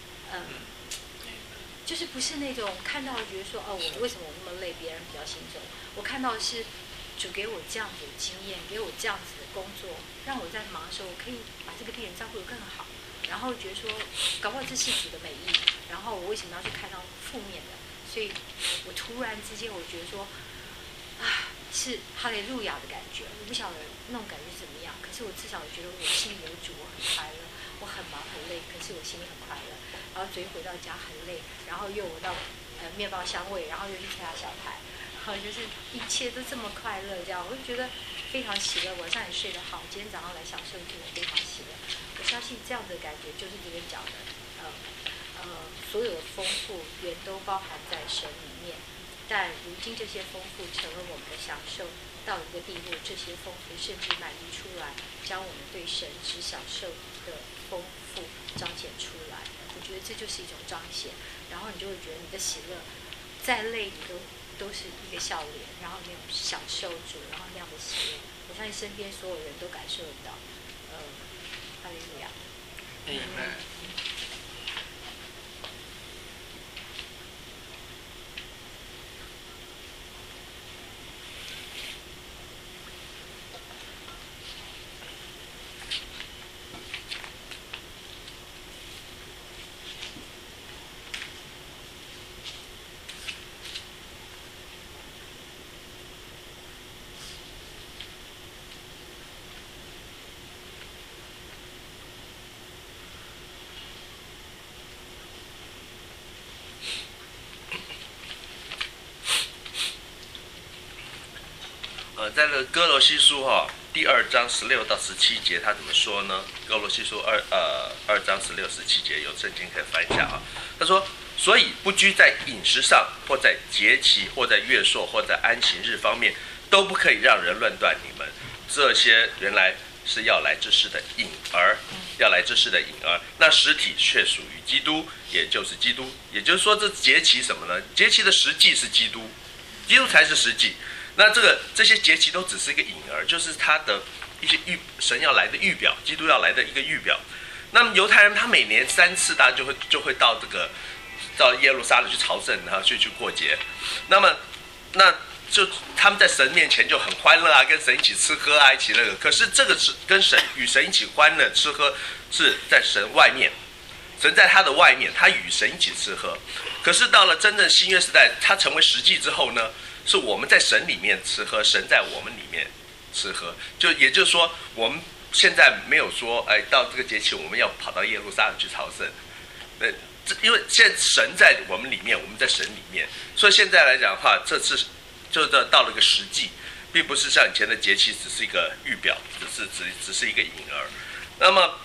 就是不是那种看到觉得说我为什么我那么累，别人比较轻松。我看到的是主给我这样子的经验，给我这样子的工作，让我在忙的时候，我可以把这个病人照顾得更好。然后觉得说，搞不好这是主的美意，然后我为什么要去看到负面的？所以我突然之间我觉得说，是哈利路亚的感觉。我不晓得那种感觉是怎么样，可是我至少觉得我心里有主，我很快乐。我很忙很累，可是我心里很快乐。然后昨天回到家很累，然后又闻到面包香味，然后又去跳小台，然后就是一切都这么快乐，这样我就觉得非常喜乐。晚上也睡得好，今天早上来享受这个非常喜乐。我相信这样的感觉就是这边讲的，所有的丰富原都包含在神里面，但如今这些丰富成了我们的享受，到一个地步，这些丰富甚至满溢出来，将我们对神只享受的丰富彰显出来。我觉得这就是一种彰显，然后你就会觉得你的喜乐，再累你都是一个笑脸，然后那种享受主，然后那样的喜乐，我相信身边所有人都感受得到。哈利路亚。 在那个哥罗西书第2章16到17节，他怎么说呢？哥罗西书2章16、17节，有圣经可以翻一下啊。他说：“所以不拘在饮食上，或在节期，或在月朔，或在安息日方面，都不可以让人论断你们。这些原来是要来之事的影儿，要来之事的影儿。那实体却属于基督，也就是基督。也就是说，这节期什么呢？节期的实际是基督，基督才是实际。那这些节期都只是一个影儿，就是他的一些神要来的预表，基督要来的一个预表。那么犹太人他每年3次，大家就会到耶路撒冷去朝圣，然后去过节。那就他们在神面前就很欢乐啊，跟神一起吃喝啊，一起那个。可是这个是跟与神一起欢乐吃喝是在神外面，神在他的外面，他与神一起吃喝。可是到了真正新约时代，他成为实际之后呢？是我们在神里面吃喝，神在我们里面吃喝。也就是说，我们现在没有说，到这个节期我们要跑到耶路撒冷去朝圣。因为现在神在我们里面，我们在神里面，所以现在来讲的话，这次就到了一个实际，并不是像以前的节期只是一个预表，只是一个影儿。那么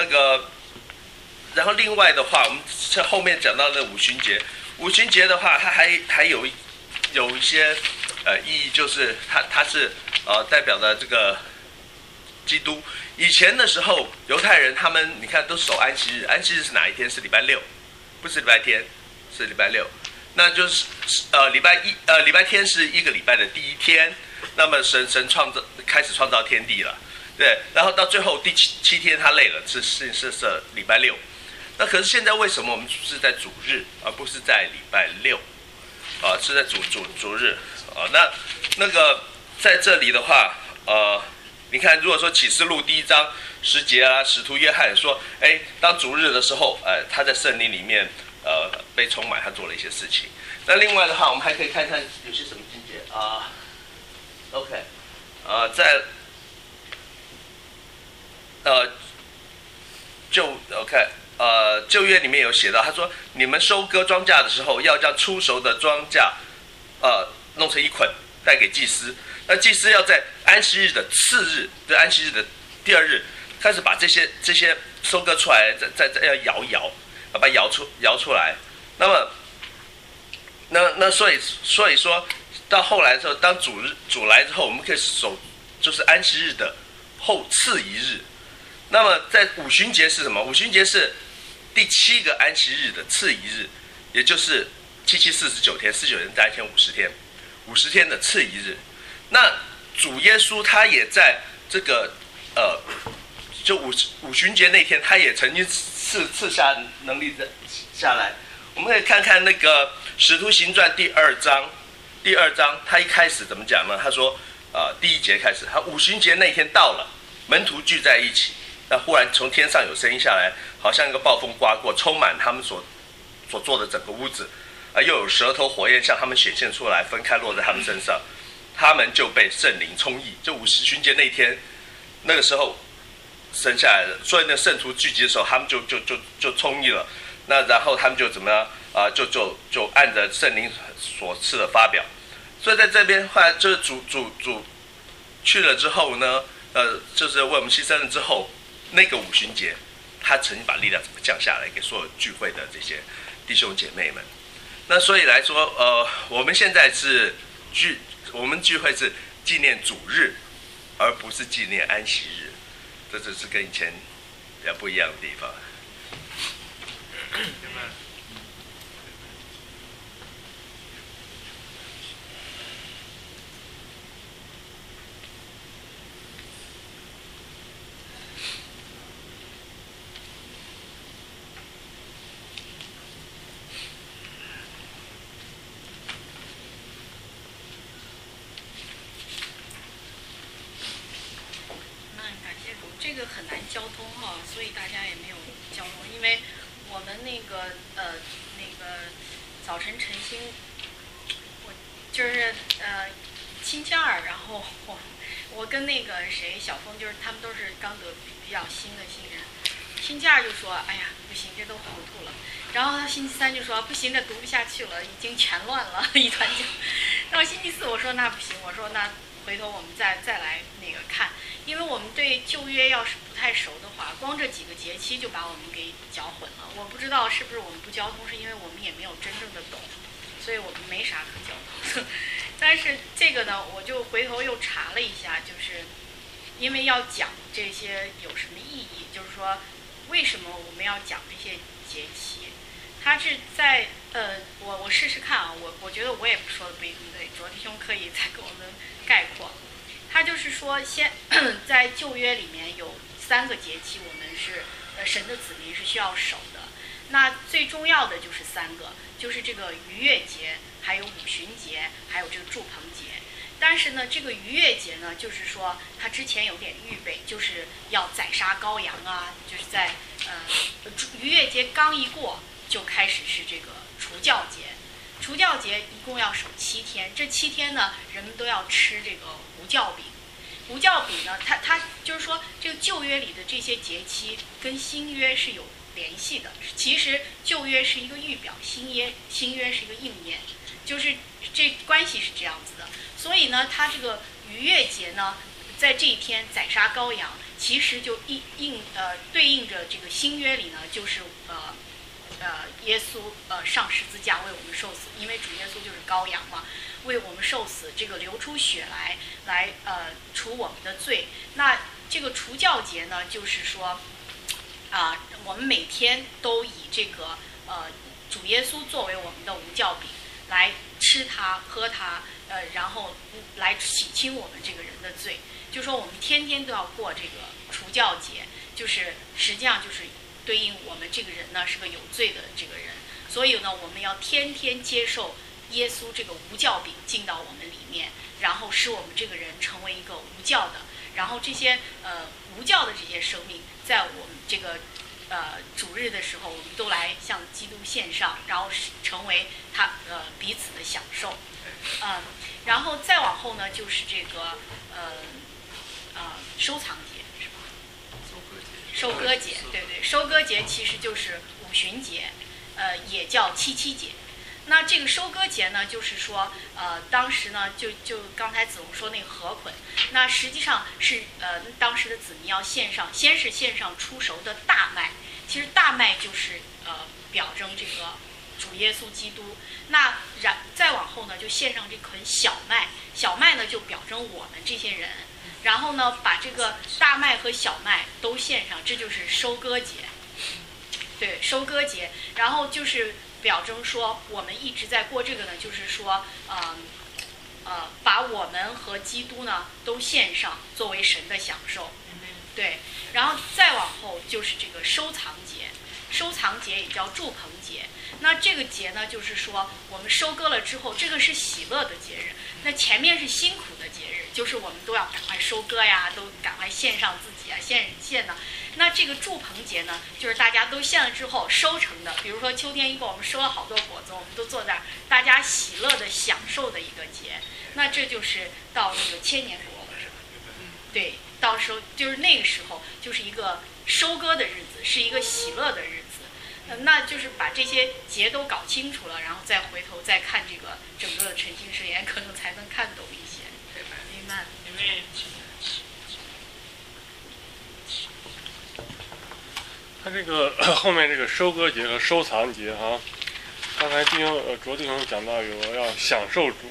然后另外的话，我们后面讲到的五旬节，五旬节的话，它还有一些意义，就是它是代表的这个基督。以前的时候，犹太人他们你看都守安息日，安息日是哪一天？是礼拜六，不是礼拜天，是礼拜六。那就是礼拜天是一个礼拜的第一天。那么神开始创造天地了，对。然后到最后第七天他累了，是礼拜六。那可是现在为什么我们是在主日，而不是在礼拜六？是在主日那个在这里的话，你看，如果说启示录第1章10节啊，使徒约翰说，当主日的时候，他在圣灵里面被充满，他做了一些事情。那另外的话，我们还可以看看有些什么经节啊 ？OK， 在旧约里面有写到，他说你们收割庄稼的时候，要将初熟的庄稼弄成一捆，带给祭司。那祭司要在安息日的次日，对安息日的第2日，开始把这些收割出来，再要摇，把它摇出来。那么，那所以说到后来的时候，当主来之后，我们可以守就是安息日的次一日。那么在五旬节是什么？五旬节是第7个安息日的次一日，也就是749天，49天加1天50天，50天的次一日。那主耶稣他也在这个就五旬节那天，他也曾经赐下能力下来。我们可以看看那个《使徒行传》第2章，他一开始怎么讲呢？他说第1节开始，他五旬节那天到了，门徒聚在一起。那忽然从天上有声音下来，好像一个暴风刮过，充满他们所做的整个屋子，又有舌头火焰向他们显现出来，分开落在他们身上，他们就被圣灵充溢。就五旬节那天，那个时候生下来了。所以呢，圣徒聚集的时候，他们就冲议了。那然后他们就怎么样啊？就按着圣灵所赐的发表。所以在这边后来就是主去了之后呢，就是为我们牺牲了之后，那个五旬节，他曾经把力量怎么降下来给所有聚会的这些弟兄姐妹们。那所以来说，我们现在是我们聚会是纪念主日，而不是纪念安息日，这就是跟以前比较不一样的地方。 这个很难交通哈，所以大家也没有交通，因为我们那个早晨晨星，我就是星期二，然后我跟那个小峰，就是他们都是刚得比较新的新人，星期二就说哎呀不行，这都糊涂了，然后他星期三就说不行，这读不下去了，已经全乱了一团浆。到星期四我说那不行，我说那回头我们再来那个看。因为我们对旧约要是不太熟的话，光这几个节期就把我们给搅混了。我不知道是不是我们不交通，是因为我们也没有真正的懂，所以我们没啥可交通。但是这个呢，我就回头又查了一下，就是因为要讲这些有什么意义，就是说为什么我们要讲这些节期？它是在我试试看啊，我觉得我也说的不一定对，卓弟兄可以再给我们概括。他就是说，在旧约里面有3个节期，我们是神的子民是需要守的。那最重要的就是3个，就是这个逾越节，还有五旬节，还有这个住棚节。但是呢，这个逾越节呢，就是说他之前有点预备，就是要宰杀羔羊啊，就是在逾越节刚一过，就开始是这个除酵节。除酵节一共要守7天，这7天呢，人们都要吃这个无酵饼。无酵饼呢，它就是说，这个旧约里的这些节期跟新约是有联系的。其实旧约是一个预表，新约是一个应验，就是这关系是这样子的。所以呢，它这个逾越节呢，在这一天宰杀羔羊，其实就对应着这个新约里呢，就是耶稣上十字架为我们受死，因为主耶稣就是羔羊嘛，为我们受死，这个流出血来除我们的罪。那这个除酵节呢，就是说我们每天都以这个主耶稣作为我们的无酵饼来吃它喝它，然后来洗清我们这个人的罪。就说我们天天都要过这个除酵节，就是实际上就是对应我们这个人呢是个有罪的这个人，所以呢我们要天天接受耶稣这个无酵饼进到我们里面，然后使我们这个人成为一个无酵的，然后这些无酵的这些生命，在我们这个主日的时候，我们都来向基督献上，然后成为他彼此的享受。然后再往后呢，就是这个收藏节是吧？收割节，对对，收割节其实就是五旬节，也叫七七节。那这个收割节呢，就是说，当时呢，就刚才子龙说那个禾捆，那实际上是当时的子民要献上，先是献上出熟的大麦，其实大麦就是表征这个主耶稣基督。那再往后呢，就献上这捆小麦，小麦呢就表征我们这些人。然后呢，把这个大麦和小麦都献上，这就是收割节。对，收割节，然后就是表征说我们一直在过这个呢，就是说，把我们和基督呢都献上，作为神的享受。对，然后再往后就是这个收藏节，收藏节也叫住棚节。那这个节呢，就是说我们收割了之后，这个是喜乐的节日。那前面是辛苦的节日，就是我们都要赶快收割呀，都赶快献上自己啊，献呢。那这个住棚节呢，就是大家都献了之后收成的，比如说秋天一过，我们收了好多果子，我们都坐在大家喜乐的享受的一个节。那这就是到那个千年国了，是吧？对， 到时候就是那个时候就是一个收割的日子，是一个喜乐的日子。那就是把这些节都搞清楚了，然后再回头再看这个整个的晨星誓言，可能才能看懂一些，对吧？明白？ 因为他这个后面这个收割节和收藏节哈，刚才卓弟兄讲到有要享受主，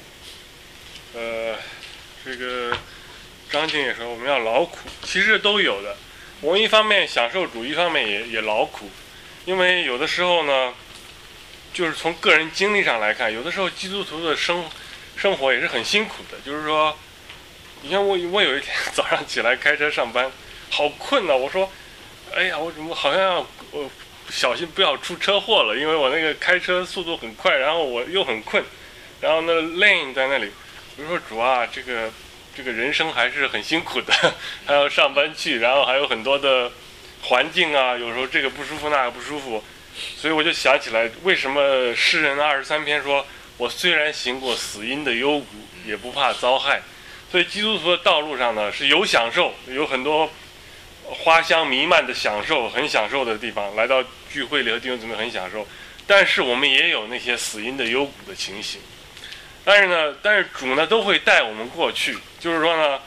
这个张静也说我们要劳苦，其实都有的。我们一方面享受主，一方面也劳苦，因为有的时候呢，就是从个人经历上来看，有的时候基督徒的生活也是很辛苦的。就是说，你看我有一天早上起来开车上班，好困呐！我说，哎呀，我怎么好像小心不要出车祸了，因为我那个开车速度很快，然后我又很困，然后那 lane 在那里，我就说主啊，这个人生还是很辛苦的，还要上班去，然后还有很多的环境啊，有时候这个不舒服那个不舒服，所以我就想起来，为什么诗人23篇说，我虽然行过死荫的幽谷，也不怕遭害。所以基督徒的道路上呢，是有享受，有很多花香弥漫的享受，很享受的地方，来到聚会里和弟兄姊妹很享受。但是我们也有那些死荫的幽谷的情形。但是主呢都会带我们过去，就是说，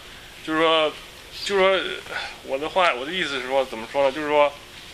我的意思是说，怎么说呢？就是说，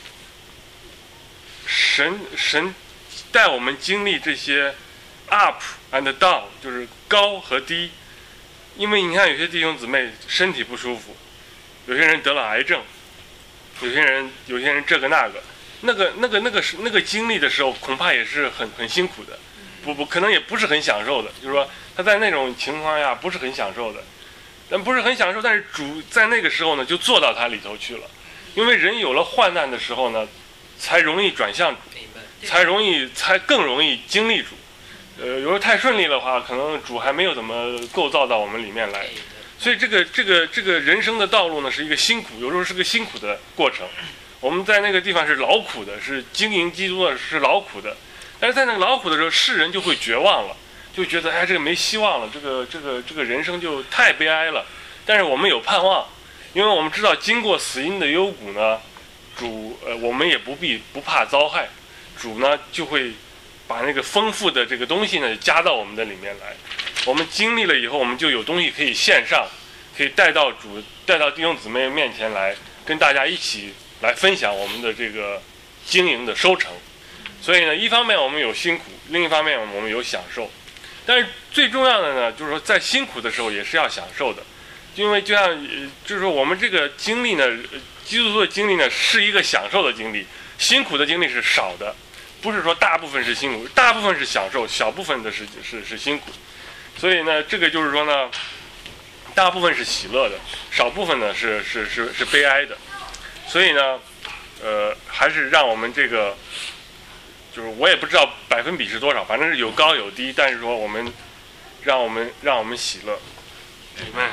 神带我们经历这些 up and down， 就是高和低。因为你看，有些弟兄姊妹身体不舒服，有些人得了癌症，有些人这个那个经历的时候，恐怕也是很辛苦的。可能也不是很享受的，就是说他在那种情况下不是很享受的，但是主在那个时候呢就做到他里头去了，因为人有了患难的时候呢，才容易转向主，才更容易经历主。有时候太顺利的话，可能主还没有怎么构造到我们里面来，所以这个人生的道路呢是一个辛苦，有时候是个辛苦的过程。我们在那个地方是劳苦的，是经营基督的，是劳苦的。但是在那个劳苦的时候，世人就会绝望了，就觉得哎，这个没希望了，这个人生就太悲哀了。但是我们有盼望，因为我们知道经过死荫的幽谷呢，主我们也不怕遭害，主呢就会把那个丰富的这个东西呢加到我们的里面来。我们经历了以后，我们就有东西可以献上，可以带到弟兄姊妹面前来，跟大家一起来分享我们的这个经营的收成。所以呢，一方面我们有辛苦，另一方面我们有享受。但是最重要的呢，就是说在辛苦的时候也是要享受的，因为就是说我们这个经历呢，基督徒的经历呢是一个享受的经历，辛苦的经历是少的，不是说大部分是辛苦，大部分是享受，小部分的是辛苦。所以呢，这个就是说呢，大部分是喜乐的，少部分呢是悲哀的。所以呢，还是让我们这个。就是我也不知道百分比是多少，反正是有高有低，但是说让我们喜乐，明白？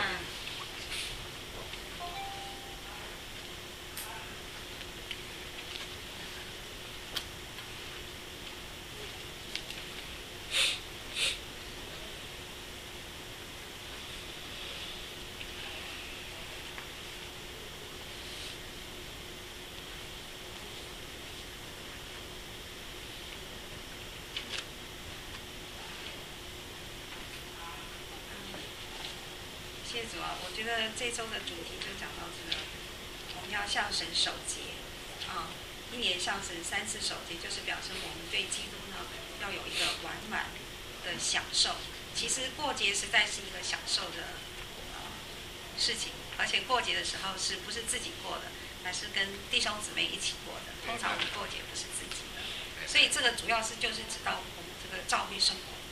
谢主啊，我觉得这周的主题就讲到这个，我们要向神守节啊，一年向神3次守节，就是表示我们对基督呢要有一个完满的享受。其实过节实在是一个享受的事情，而且过节的时候是不是自己过的，还是跟弟兄姊妹一起过的？通常我们过节不是自己的，所以这个主要就是指到我们这个教会生活。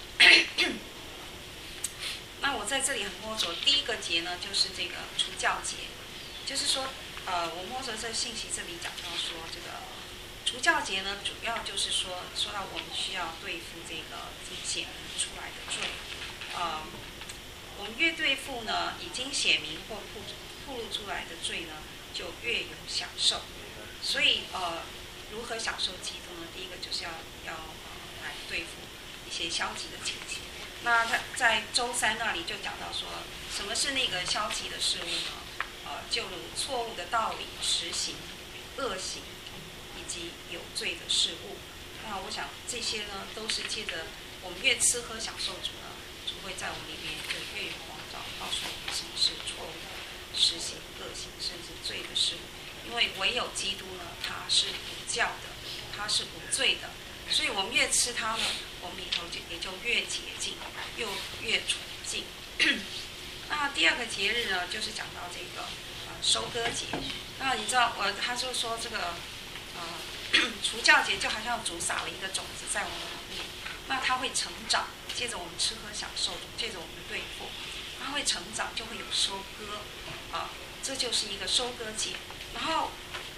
那我在这里很摸着，第一个节呢就是这个除酵节，就是说，我摸着这信息这里讲到说，这个除酵节呢，主要就是说到我们需要对付这个已经显明出来的罪，我们越对付呢已经显明或暴露出来的罪呢，就越有享受。所以如何享受基督呢？第一个就是要来对付一些消极的情形。那他在周3那里就讲到说，什么是那个消极的事物呢？ 就如错误的道理实行恶行以及有罪的事物。那我想这些呢，都是借着我们越吃喝享受主呢，主会在我们里面越有光照，告诉我们什么是错误的实行恶行甚至罪的事物。因为唯有基督呢，他是无教的，他是无罪的，所以我们越吃它呢，我们里头也就越洁净，又越纯净。那第二个节日呢，就是讲到这个收割节。那你知道他就说这个除酵节就好像主撒了一个种子在我们里面，那它会成长，借着我们吃喝享受，借着我们的对付，它会成长，就会有收割这就是一个收割节。然后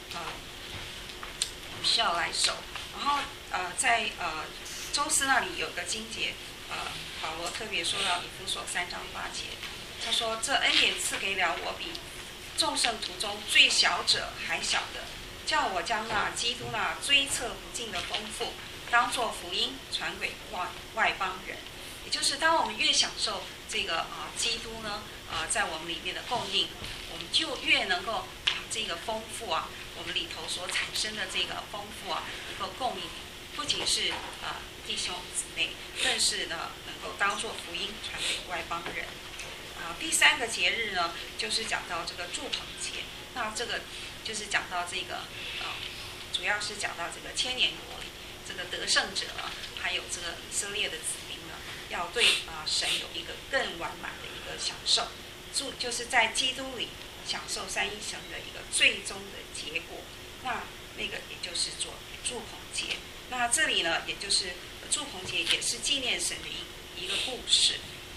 需要来守。然后在周四那里有个经节，保罗特别说到以弗所3章8节，他说：“这恩典赐给了我比众圣徒中最小者还小的，叫我将那基督那追测不尽的丰富，当作福音传给外邦人。”也就是当我们越享受这个基督呢在我们里面的供应，我们就越能够把这个丰富我们里头所产生的这个丰富能够供应，不仅是弟兄姊妹，更是呢能够当作福音传给外邦人。第三个节日呢，就是讲到这个住棚节。那这个就是讲到这个主要是讲到这个千年国里这个得胜者还有这个以色列的子民呢，要对神有一个更完满的一个享受，就是在基督里享受三一神的一个最终的结果。那个也就是做住棚节。那这里呢，也就是住棚节，也是纪念神的一个故事。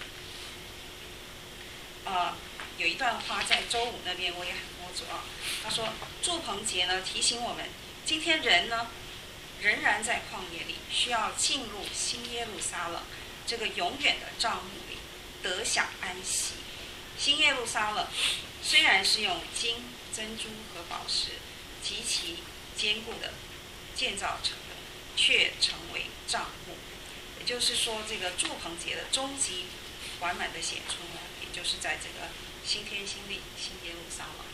有一段话在周五那边我也很摸着他说住棚节呢提醒我们，今天人呢仍然在旷野里，需要进入新耶路撒冷这个永远的帐幕里得享安息。新耶路撒冷虽然是用金、珍珠和宝石极其坚固的建造成的，却成为帐幕。也就是说，这个住棚节的终极完满的显出呢，也就是在这个新天新地、新耶路撒冷。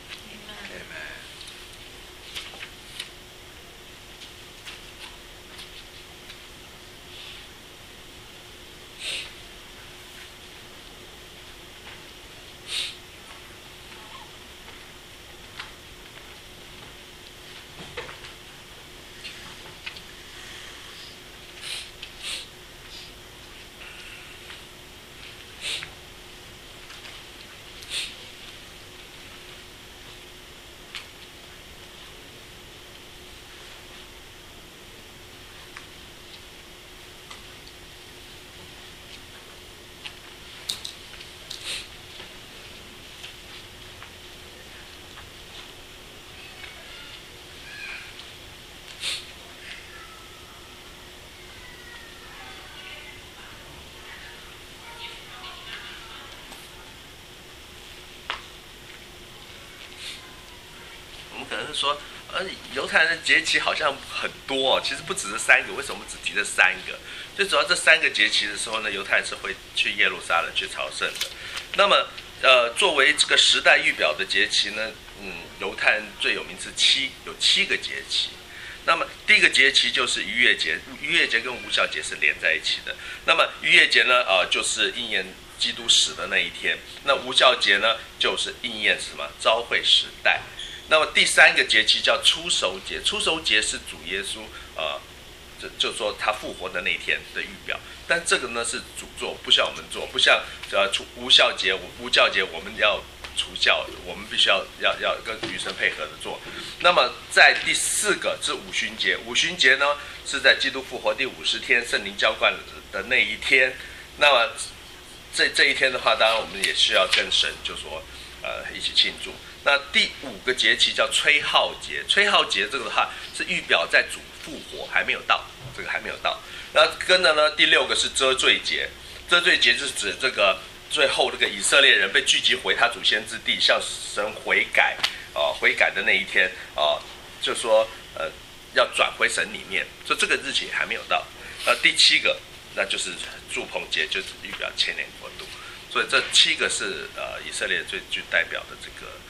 可能是说，犹太人的节期好像很多其实不只是3个，为什么只提这3个？最主要这3个节期的时候呢，犹太人是会去耶路撒冷去朝圣的。那么，作为这个时代预表的节期呢，犹太人最有名是有7个节期。那么第一个节期就是逾越节，逾越节跟无酵节是连在一起的。那么逾越节呢，就是应验基督死的那一天；那无酵节呢，就是应验什么？召会时代。那么第3个节期叫初熟节，初熟节是主耶稣就是说他复活的那一天的预表，但这个呢是主做，不需要我们做，不像无酵节、无酵节我们要除酵，我们必须要跟与神配合的做。那么在第4个是五旬节，五旬节呢是在基督复活第50天圣灵浇灌的那一天。那么这一天的话，当然我们也需要跟神就说一起庆祝。那第5个节期叫吹号节，吹号节这个的话是预表在主复活还没有到，这个还没有到。那跟着呢第6个是遮罪节，遮罪节就是指这个最后这个以色列人被聚集回他祖先之地，向神悔改悔改的那一天就说要转回神里面，所以这个日期还没有到。第7个那就是住棚节，就是预表千年国度。所以这7个是以色列最具代表的这个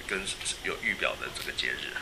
跟有预表的这个节日。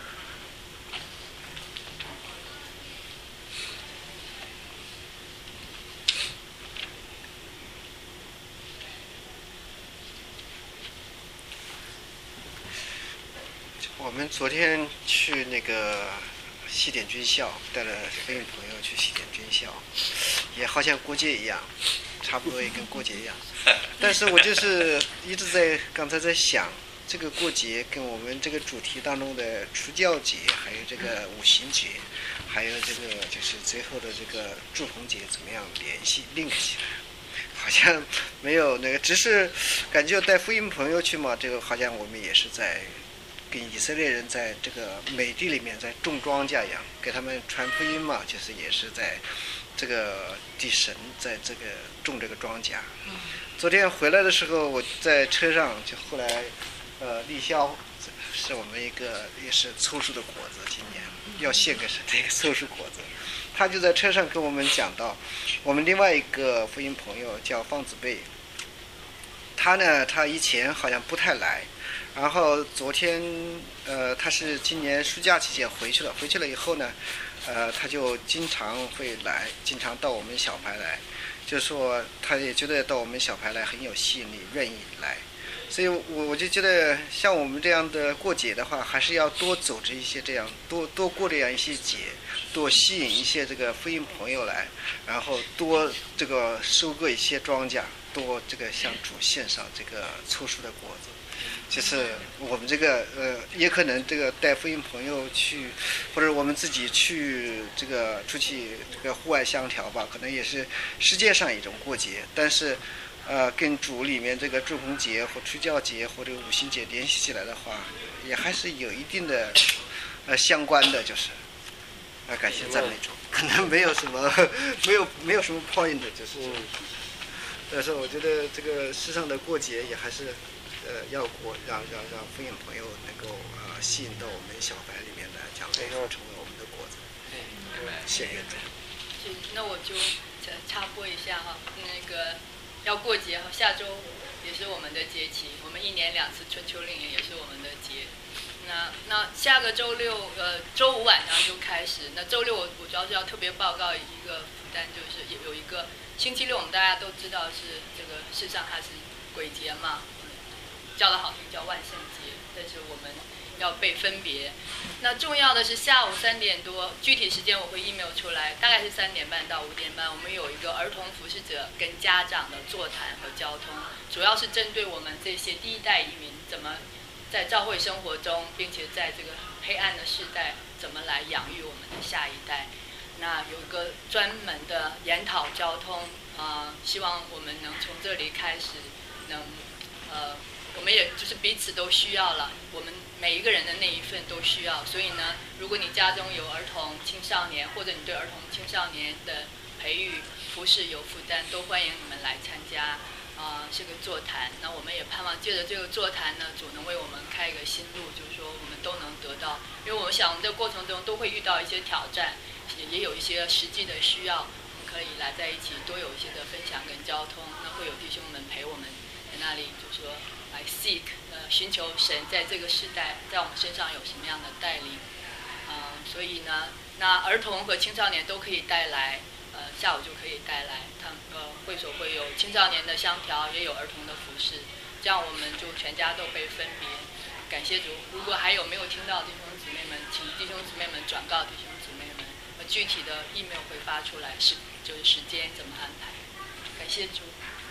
我们昨天去那个西点军校，带了福音朋友去西点军校，也好像过节一样，差不多也跟过节一样。但是我就是一直刚才在想，这个过节跟我们这个主题当中的除酵节，还有这个五旬节，还有这个就是最后的这个祝棚节怎么样link起来？好像没有那个，只是感觉带福音朋友去嘛，这个好像我们也是在跟以色列人在这个美地里面在种庄稼一样，给他们传福音嘛，就是也是在这个地神在这个种这个庄稼。昨天回来的时候，我在车上就后来立孝是我们一个也是凑数的果子，今年要献给神的一个凑数果子。他就在车上跟我们讲到，我们另外一个福音朋友叫方子贝，他呢，他以前好像不太来，然后昨天他是今年暑假期间回去了以后呢，他就经常会来，经常到我们小排来，就说他也觉得到我们小排来很有吸引力，愿意来。所以我就觉得像我们这样的过节的话，还是要多组织一些这样多过这样一些节，多吸引一些这个福音朋友来，然后多这个收割一些庄稼，多这个向主献上这个凑数的果子。就是我们这个也可能这个带福音朋友去，或者我们自己去这个出去这个户外相调吧，可能也是世界上一种过节，但是跟主里面这个祝棚节或除酵节或者五旬节联系起来的话，也还是有一定的相关的，就是感谢赞美主，可能没有什么没有什么 point， 就是但是我觉得这个世上的过节也还是要过，让福音朋友能够吸引到我们小白里面来，将来成为我们的果子。谢谢主。 那我就插播一下哈，那个要过节哈，下周也是我们的节期，我们1年2次春秋令也是我们的节。那下个周六周五晚上就开始。那周六我主要是要特别报告一个负担，就是有一个星期六，我们大家都知道是这个世上它是鬼节嘛，叫得好听叫万圣节，但是我们要被分别。那重要的是下午3点多，具体时间我会 email 出来，大概是3点半到5点半，我们有一个儿童服侍者跟家长的座谈和交通，主要是针对我们这些第一代移民怎么在教会生活中，并且在这个黑暗的世代怎么来养育我们的下一代。那有一个专门的研讨交通，希望我们能从这里开始，我们也就是彼此都需要了，我们每一个人的那一份都需要。所以呢，如果你家中有儿童、青少年，或者你对儿童、青少年的培育、服侍有负担，都欢迎你们来参加。是个座谈。那我们也盼望借着这个座谈呢，主能为我们开一个新路，就是说我们都能得到。因为我们想，我们这个过程中都会遇到一些挑战，也有一些实际的需要，我们可以来在一起多有一些的分享跟交通。那会有弟兄们陪我们在那里，就是说来 seek， 寻求神在这个时代在我们身上有什么样的带领。所以呢，那儿童和青少年都可以带来。下午就可以带来，会所会有青少年的香调，也有儿童的服饰，这样我们就全家都被分别。感谢主，如果还有没有听到弟兄姊妹们，请弟兄姊妹们转告弟兄姊妹们，具体的 email 会发出来，就是时间怎么安排。感谢主。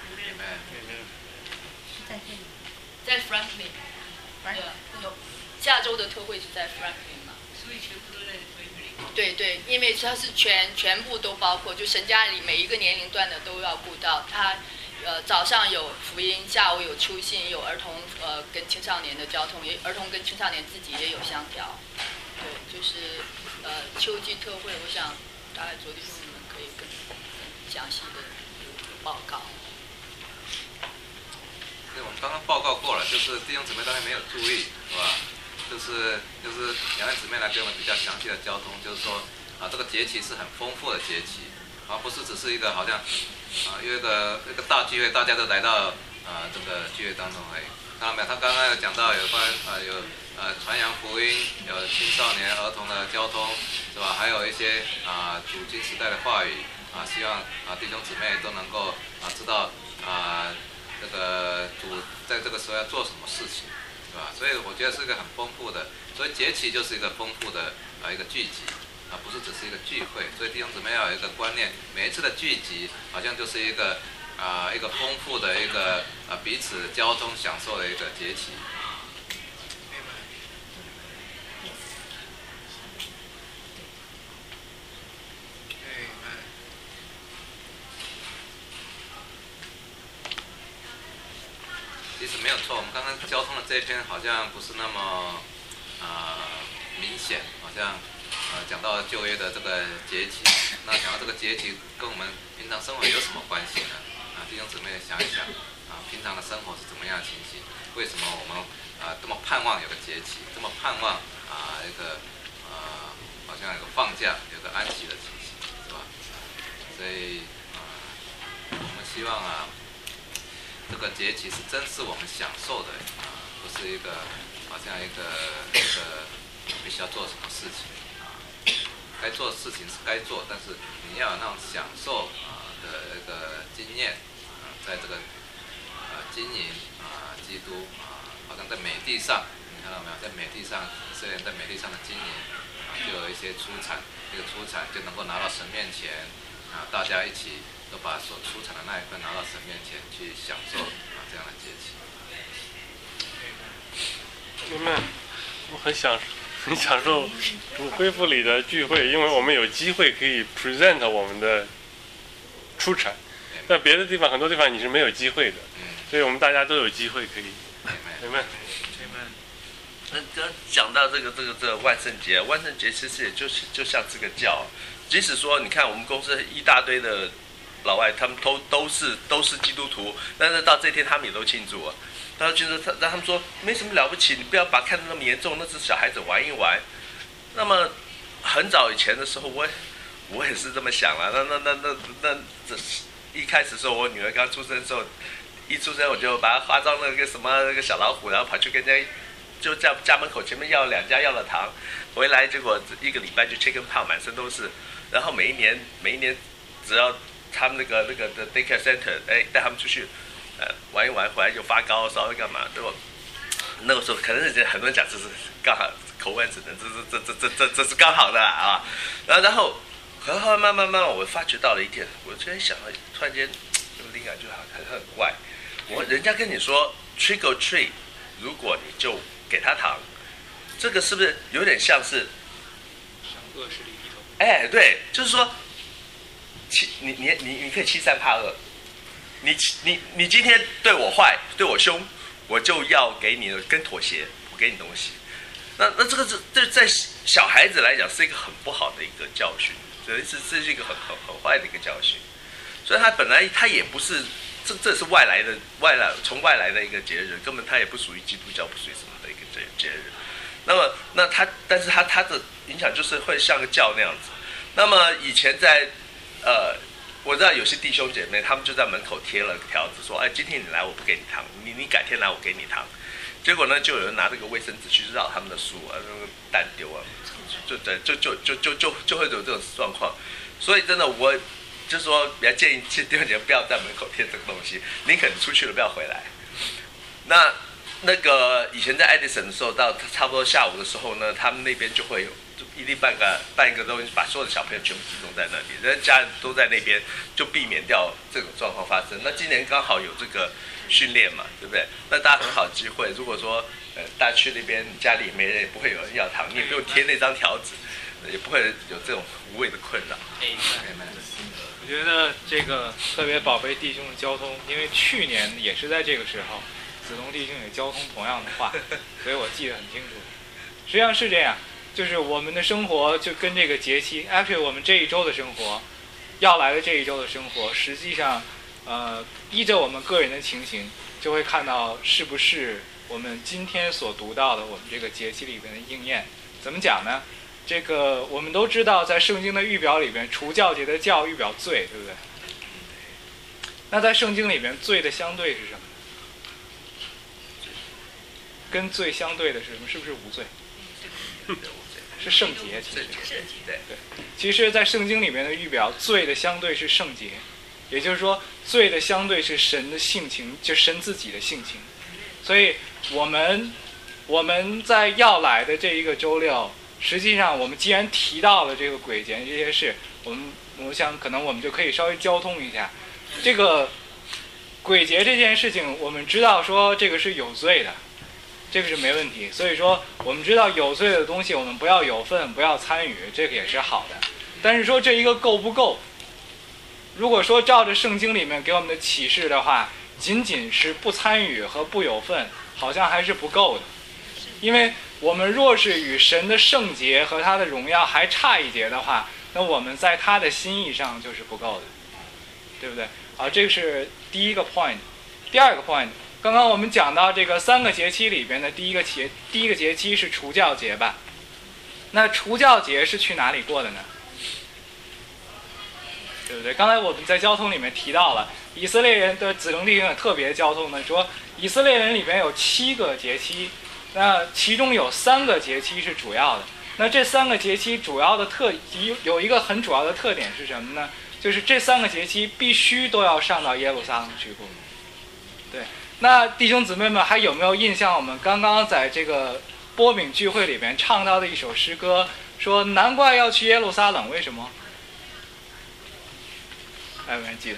在 Franklin， 有下周的特会是在 Franklin 嘛？所以全部都在 Franklin。对，因为它是全部都包括，就神家里每一个年龄段的都要顾到。它早上有福音，下午有出信，有儿童跟青少年的交通，也儿童跟青少年自己也有相调。对，就是秋季特会，我想大概昨天你们可以更详细的报告。 对，我们刚刚报告过了，就是弟兄姊妹当然没有注意，是吧？就是两位姊妹来给我们比较详细的交通，就是说这个节期是很丰富的节期，而不是只是一个好像有一个大聚会，大家都来到这个聚会当中而已。看到没有？他刚刚有讲到有关有传扬福音，有青少年儿童的交通，是吧？还有一些主经时代的话语希望弟兄姊妹都能够知道这个主在这个时候要做什么事情，是吧？所以我觉得是一个很丰富的，所以节期就是一个丰富的一个聚集不是只是一个聚会，所以弟兄姊妹要有一个观念，每一次的聚集好像就是一个丰富的一个彼此交通享受的一个节期。其实没有错，我们刚刚交通的这一篇好像不是那么明显，好像讲到旧约的这个节期，那讲到这个节期跟我们平常生活有什么关系呢？弟兄姊妹想一想平常的生活是怎么样的情形？为什么我们这么盼望有个节期，这么盼望一个好像有个放假，有个安息的情形，是吧？所以我们希望这个节期是真是我们享受的不是一个好像一个必须要做什么事情该做的事情是该做，但是你要有那种享受的一个经验在这个经营基督好像在美地上，你看到没有？在美地上，以色列人在美地上的经营就有一些出产，这个出产就能够拿到神面前大家一起都把所出产的那一份拿到神面前去享受这样的节气。 明白，我很享受主恢复里的聚会，因为我们有机会可以 present 我们的出产，在别的地方很多地方你是没有机会的，所以我们大家都有机会可以。明白。 那刚讲到这个万圣节，万圣节其实也就像这个教，即使说你看我们公司一大堆的老外，他们都是基督徒，但是到这天他们也都庆祝啊。他觉得他们说没什么了不起，你不要把它看得那么严重，那是小孩子玩一玩。那么很早以前的时候，我也是这么想了。那一开始的时候，我女儿刚出生的时候，一出生我就把她化妆那个什么那个小老虎，然后跑去跟人家就在家门口前面要2家要了糖，回来结果1个礼拜就chicken pox满身都是。然后每一年只要他们那个的 daycare center 带他们出去。玩一玩回来就发高烧干嘛？对吧？那个时候可能是很多人讲这是刚好口吻只能这是刚好的然后慢慢我发觉到了一点，我突然想到，突然间这个灵感就很怪。人家跟你说 trick or treat， 如果你就给他糖，这个是不是有点像是恶势力低头？ 对，就是说你可以欺善怕恶。你今天对我坏，对我凶，我就要给你跟妥协，不给你东西。那这个这在小孩子来讲是一个很不好的一个教训，这是一个很坏的一个教训。所以他本来他也不是这是从外来的一个节日，根本他也不属于基督教，不属于什么的一个节日。但是他的影响就是会像个教那样子。那么以前在我知道有些弟兄姐妹，他们就在门口贴了个条子，说：“今天你来我不给你糖，你改天来我给你糖。”结果呢，就有人拿这个卫生纸去绕他们的书那个蛋丢就会有这种状况。所以真的，我就说比较建议弟兄姐妹不要在门口贴这个东西，宁可你出去了不要回来。那个以前在爱迪生的时候，到差不多下午的时候呢，他们那边就会有。一定办一个东西，把所有的小朋友全部集中在那里，人家人都在那边，就避免掉这种状况发生。那今年刚好有这个训练嘛，对不对？那大家很好机会，如果说大家去那边，家里没人，也不会有人要糖，你也不用贴那张条子，也不会有这种无谓的困扰。 我觉得这个特别宝贝弟兄的交通，因为去年也是在这个时候，子东弟兄也交通同样的话，所以我记得很清楚。实际上是这样。就是我们的生活就跟这个节气 ，actually 我们这一周的生活，要来的这一周的生活，实际上，依着我们个人的情形，就会看到是不是我们今天所读到的我们这个节气里边的应验。怎么讲呢？这个我们都知道，在圣经的预表里边，除酵节的酵预表罪，对不对？那在圣经里边，罪的相对是什么？ 跟罪相对的是什么？是不是无罪？是圣洁，其实。对。其实，在圣经里面的预表，罪的相对是圣洁，也就是说，罪的相对是神的性情，就神自己的性情。所以我们在要来的这一个周六，实际上我们既然提到了这个鬼节这些事，我想可能我们就可以稍微交通一下这个鬼节这件事情。我们知道说这个是有罪的，这个是没问题。所以说我们知道有罪的东西我们不要有份，不要参与，这个也是好的。但是说这一个够不够？如果说照着圣经里面给我们的启示的话，仅仅是不参与和不有份好像还是不够的。因为我们若是与神的圣洁和他的荣耀还差一截的话，那我们在他的心意上就是不够的，对不对？这个是第一个 point。 第二个 point， 刚刚我们讲到这个3个节期里边的第一个节期是除酵节吧。那除酵节是去哪里过的呢？对不对？刚才我们在交通里面提到了，以色列人的子龙弟兄也特别交通的说，以色列人里边有7个节期，那其中有3个节期是主要的。那这3个节期主要的有一个很主要的特点是什么呢？就是这3个节期必须都要上到耶路撒冷去过。对，那弟兄姊妹们还有没有印象？我们刚刚在这个波饼聚会里面唱到的一首诗歌，说难怪要去耶路撒冷，为什么？有没有人记得？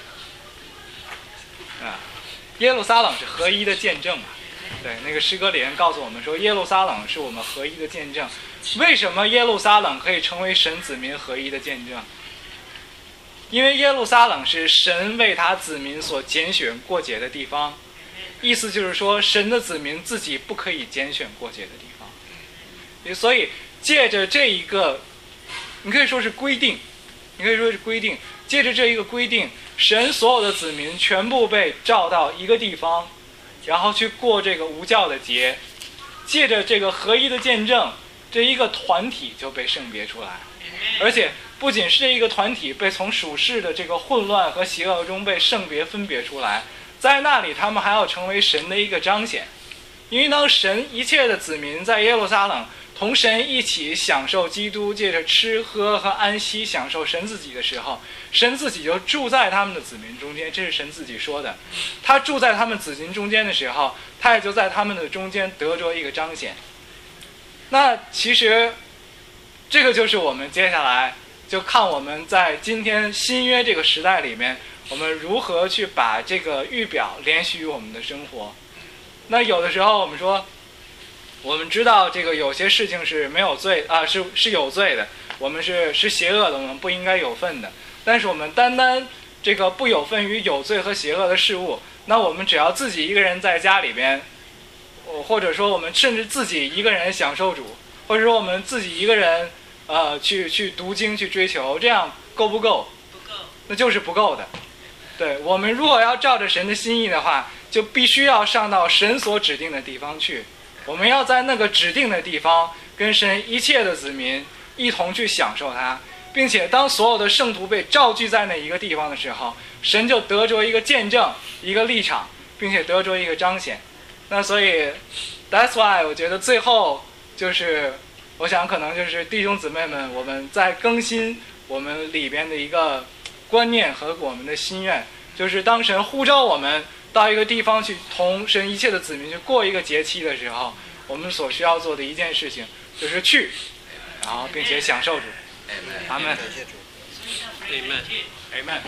耶路撒冷是合一的见证嘛。对，那个诗歌里面告诉我们说，耶路撒冷是我们合一的见证。为什么耶路撒冷可以成为神子民合一的见证？因为耶路撒冷是神为他子民所拣选过节的地方，意思就是说，神的子民自己不可以拣选过节的地方。所以借着这一个，你可以说是规定，借着这一个规定，神所有的子民全部被召到一个地方，然后去过这个无酵的节。借着这个合一的见证，这一个团体就被圣别出来。而且不仅是这一个团体被从属世的这个混乱和邪恶中被圣别分别出来，在那里他们还要成为神的一个彰显。因为当神一切的子民在耶路撒冷同神一起享受基督，借着吃喝和安息享受神自己的时候，神自己就住在他们的子民中间。这是神自己说的，他住在他们子民中间的时候，他也就在他们的中间得着一个彰显。那其实这个就是我们接下来就看我们在今天新约这个时代里面，我们如何去把这个预表联系于我们的生活。那有的时候我们说，我们知道这个有些事情是没有罪是有罪的，我们是邪恶的，我们不应该有份的。但是我们单这个不有份于有罪和邪恶的事物，那我们只要自己一个人在家里边，或者说我们甚至自己一个人享受主，或者说我们自己一个人去读经去追求，这样够不够？不够，那就是不够的。对，我们如果要照着神的心意的话，就必须要上到神所指定的地方去。我们要在那个指定的地方跟神一切的子民一同去享受它，并且当所有的圣徒被召聚在那一个地方的时候，神就得着一个见证，一个立场，并且得着一个彰显。那所以 that's why 我觉得最后就是我想可能就是弟兄姊妹们，我们在更新我们里边的一个观念和我们的心愿，就是当神呼召我们到一个地方去同神一切的子民去过一个节期的时候，我们所需要做的一件事情就是去，然后并且享受主。阿们。Amen。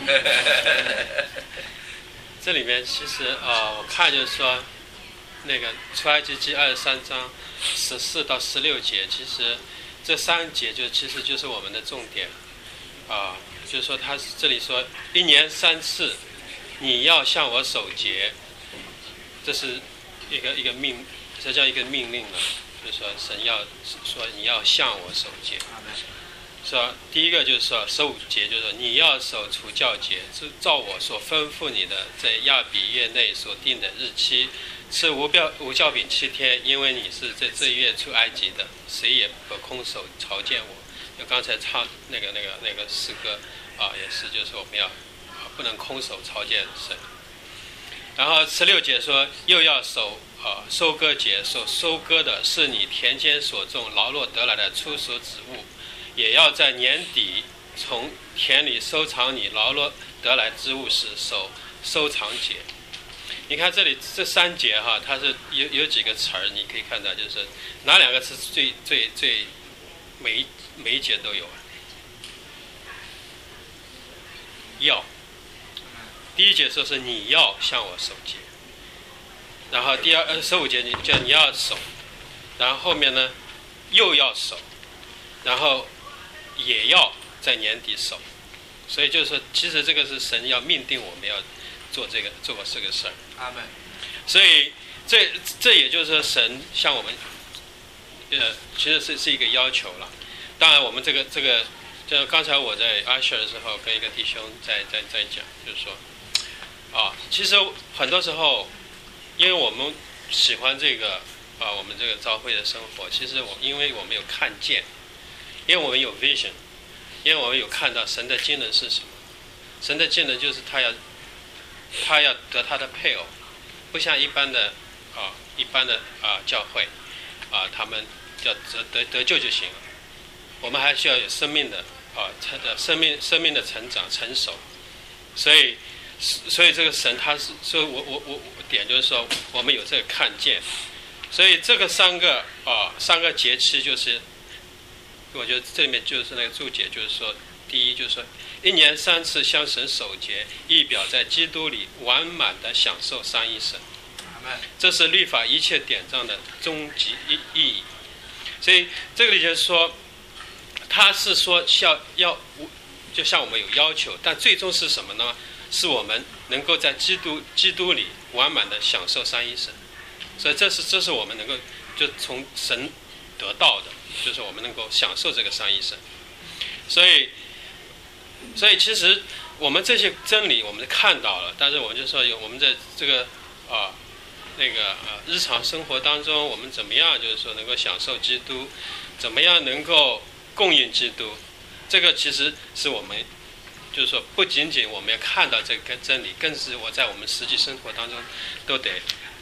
这里面其实我看就是说，那个出埃及记23章14到16节，其实这3节其实就是我们的重点就是说他这里说1年3次你要向我守节，这是一个这叫一个命令了，就是说神要说你要向我守节。说第一个就是说15节，就是说你要守除酵节，是照我所吩咐你的，在亚比月内所定的日期，吃无酵饼7天，因为你是在这月出埃及的，谁也不空手朝见我。就刚才唱那个诗歌也是，就是我们要不能空手朝见神。 然后16节说又要守收割节，收割的是你田间所种劳碌得来的初熟之物，也要在年底从田里收藏你劳碌得来之物时守收藏节。你看这里这3节哈，它是有几个词儿，你可以看到就是哪2个词最每一节都有啊？要，第1节说是你要向我守节，然后15节你要守，然后后面呢又要守，然后也要在年底守，所以就是说，其实这个是神要命定我们要做这个事儿。 阿门。 所以这也就是说，神向我们，其实是一个要求了。当然，我们这个，就刚才我在阿舍的时候，跟一个弟兄在讲，就是说，其实很多时候，因为我们喜欢这个我们这个教会的生活，其实因为我们有看见，因为我们有 vision， 因为我们有看到神的技能是什么。神的技能就是他要得他的配偶，不像一般的教会他们要得救就行了。我们还需要有生命的生命的成长成熟。所以这个神他是，所以我点就是说我们有这个看见。所以这个3个节期就是，我觉得这里面就是那个注解，就是说，第一就是说1年3次向神守节，意表在基督里完满的享受三一神。这是律法一切典章的终极意义。所以这个里就是说，他是说要就像我们有要求，但最终是什么呢？是我们能够在基督里完满的享受三一神。所以这是我们能够就从神得到的，就是我们能够享受这个三一神。所以其实我们这些真理我们看到了，但是我们就说我们在这个日常生活当中，我们怎么样就是说能够享受基督，怎么样能够供应基督，这个其实是我们就是说不仅仅我们要看到这个真理，更是我在我们实际生活当中都得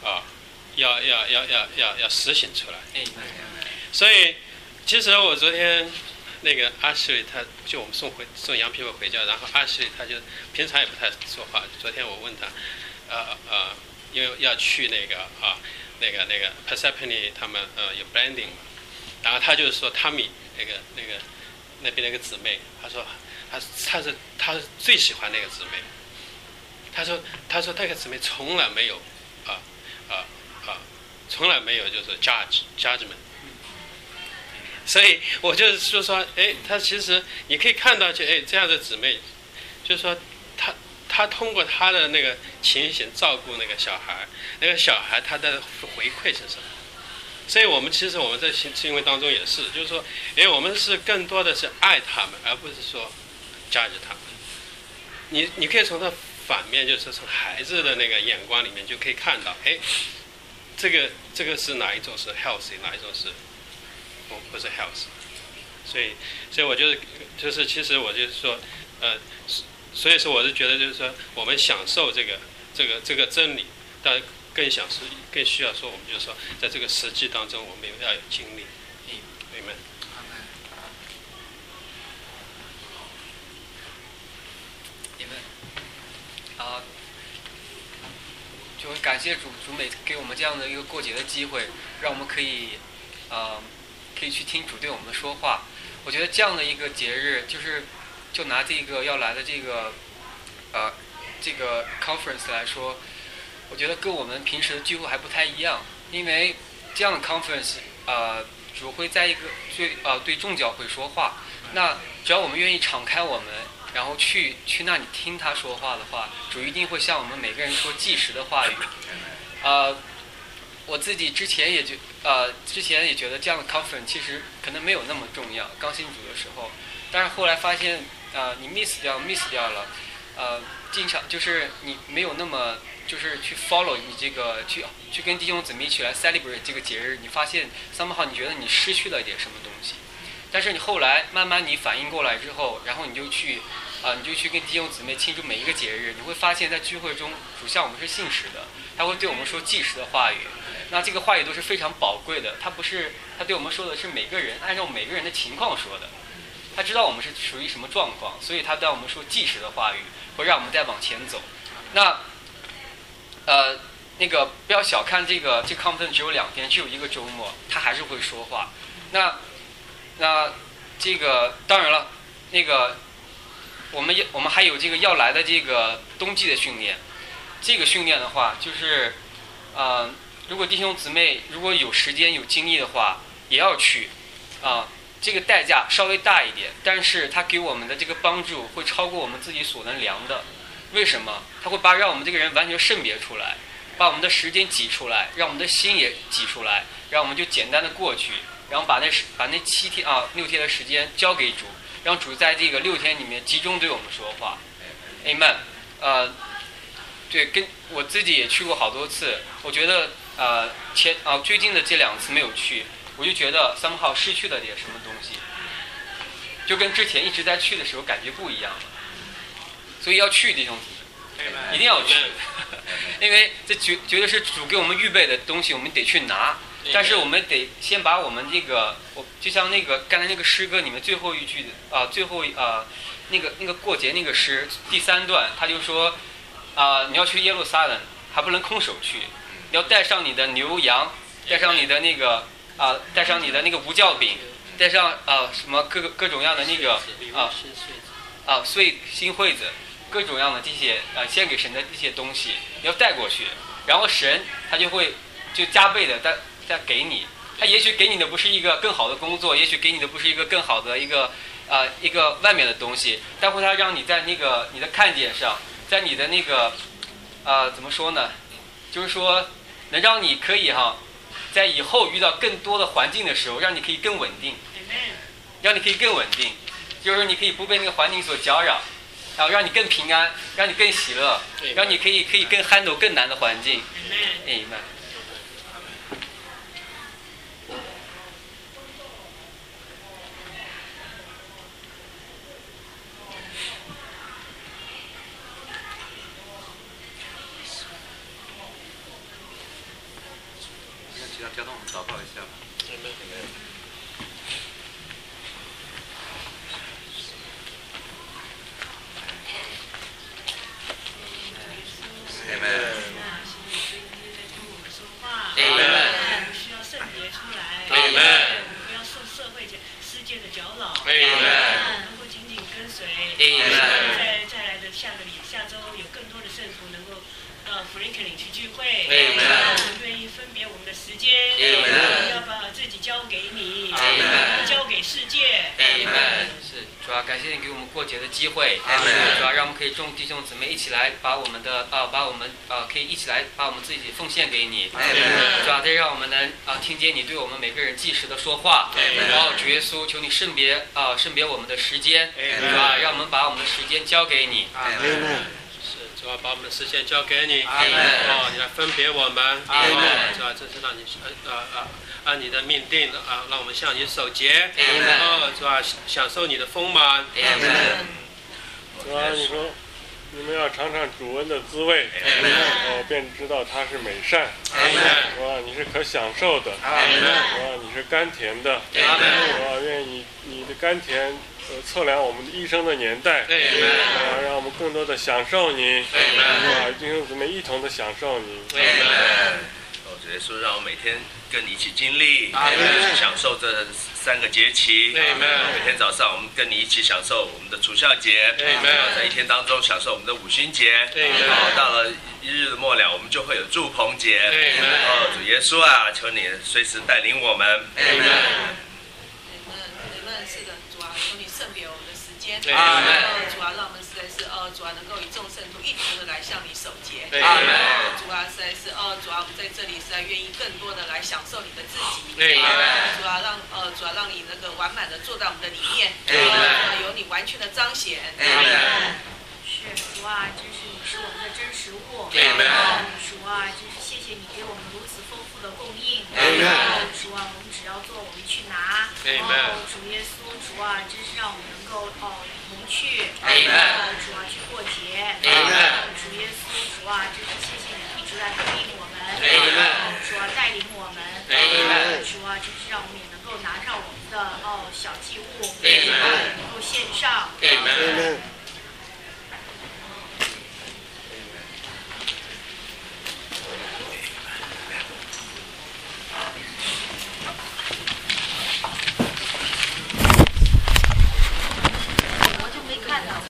要实行出来。所以其实我昨天那个阿西里，他就我们送羊皮粉回家，然后阿西里他就平常也不太说话。昨天我问他，因为要去那个 Persephone 他们有 branding 嘛，然后他就说汤米那边那个姊妹，他说他是最喜欢那个姊妹，他说那个姊妹从来没有从来没有就是 judgment。所以我就是说，他其实你可以看到，这样的姊妹，就是说，他通过他的那个情形照顾那个小孩，那个小孩他的回馈是什么？所以我们其实我们在行为当中也是，就是说，我们是更多的是爱他们，而不是说 judge 他们。你可以从他反面，就是从孩子的那个眼光里面就可以看到，这个是哪一种是 healthy， 哪一种是不是 healthy。所以我就是其实我就是说，所以说我是觉得就是说，我们享受这个真理，但更需要说，我们就是说，在这个实际当中，我们要有经历。明白？ 就很感谢主每给我们这样的一个过节的机会，让我们可以去听主对我们的说话。我觉得这样的一个节日，就拿这个要来的这个 conference 来说，我觉得跟我们平时的聚会还不太一样，因为这样的 conference 主会在一个对众教会说话，那只要我们愿意敞开我们，然后去那里听他说话的话，主一定会向我们每个人说即时的话语。我自己之前也觉得这样的 conference 其实可能没有那么重要，刚信主的时候，但是后来发现你 miss 掉了，经常就是你没有那么就是去 follow 你这个去跟弟兄姊妹一起来 celebrate 这个节日，你发现 somehow 你觉得你失去了一点什么东西，但是你后来慢慢你反应过来之后，然后你就去你就去跟弟兄姊妹庆祝每一个节日，你会发现在聚会中，主像我们是信实的，他会对我们说即时的话语。那这个话语都是非常宝贵的，他对我们说的是每个人按照每个人的情况说的，他知道我们是属于什么状况，所以他对我们说即时的话语，会让我们再往前走。那那个不要小看这个 conference 只有2天，只有1个周末，他还是会说话。那这个当然了，那个我们还有这个要来的这个冬季的训练。这个训练的话，就是如果弟兄姊妹如果有时间有精力的话，也要去这个代价稍微大一点，但是它给我们的这个帮助会超过我们自己所能量的。为什么？它会让我们这个人完全识别出来，把我们的时间挤出来，让我们的心也挤出来，让我们就简单的过去，然后把那7天6天的时间交给主，让主在这个6天里面集中对我们说话。Amen。对，跟我自己也去过好多次，我觉得最近的这2次没有去，我就觉得somehow失去了点什么东西，就跟之前一直在去的时候感觉不一样了。所以要去弟兄姊妹，一定要去，因为这绝对是主给我们预备的东西，我们得去拿。但是我们得先把我们这个，就像那个刚才那个诗歌里面最后一句那个过节那个诗第3段，他就说你要去耶路撒冷，还不能空手去，你要带上你的牛羊，带上你的那个带上你的那个无酵饼，带上什么各种样的那个新惠子。各种样的这些献给神的这些东西，你要带过去，然后神他就会加倍的再给你。他也许给你的不是一个更好的工作，也许给你的不是一个更好的一个外面的东西，但会他让你在那个你的看点上，在你的那个怎么说呢？就是说能让你可以在以后遇到更多的环境的时候，让你可以更稳定，就是说你可以不被那个环境所搅扰。然后让你更平安，让你更喜乐，让你可以更 handle 更难的环境。Amen。 那其他交通我们祷告一下吧。 需要圣别出来，不要受社会世界的搅扰，能够紧紧跟随。再来的下周有更多的圣徒能够到 Franklin 去聚会，我们愿意分别我们的时间，要把自己交给你，交给世界。 是，主要感谢你给我们过节的机会，主要让我们可以众弟兄姊妹一起来把我们可以一起来把我们自己奉献给你，主要再让我们能听见你对我们每个人即时的说话，然后主耶稣求你圣别我们的时间，主要让我们把我们的时间交给你。 主要把我们的时间交给你，你来分别我们，主要这是让你按你的命定让我们向你守节，主要享受你的丰满， 主要你说你们要尝尝主恩的滋味，便知道它是美善，你是可享受的，你是甘甜的，愿你的甘甜测量我们的一生的年代，让我们更多的享受你，弟兄姊妹一同的享受你。 主耶稣让我每天跟你一起经历，去享受这3个节期。每天早上我们跟你一起享受我们的除酵节，在一天当中享受我们的五旬节。到了一日的末了，我们就会有祝棚节。主耶稣啊，求你随时带领我们。 是的，主啊，求你圣别我们的时间，主啊，让我们实在是主啊，能够与众圣徒一同的来向你守节，主啊，实在是主啊，我们在这里实在愿意更多的来享受你的自己，主啊，让你那个完满的坐在我们的里面，有你完全的彰显。 是主啊，真是你是我们的真实物。主啊，真是谢谢你给我们如此丰富的供应。主啊，我们只要做，我们去拿。主耶稣，主啊，真是让我们能够一同去。 主啊，就是谢谢你一直在回应我们，主啊带领我们，主啊就是让我们也能够拿上我们的小祭物，能够献上，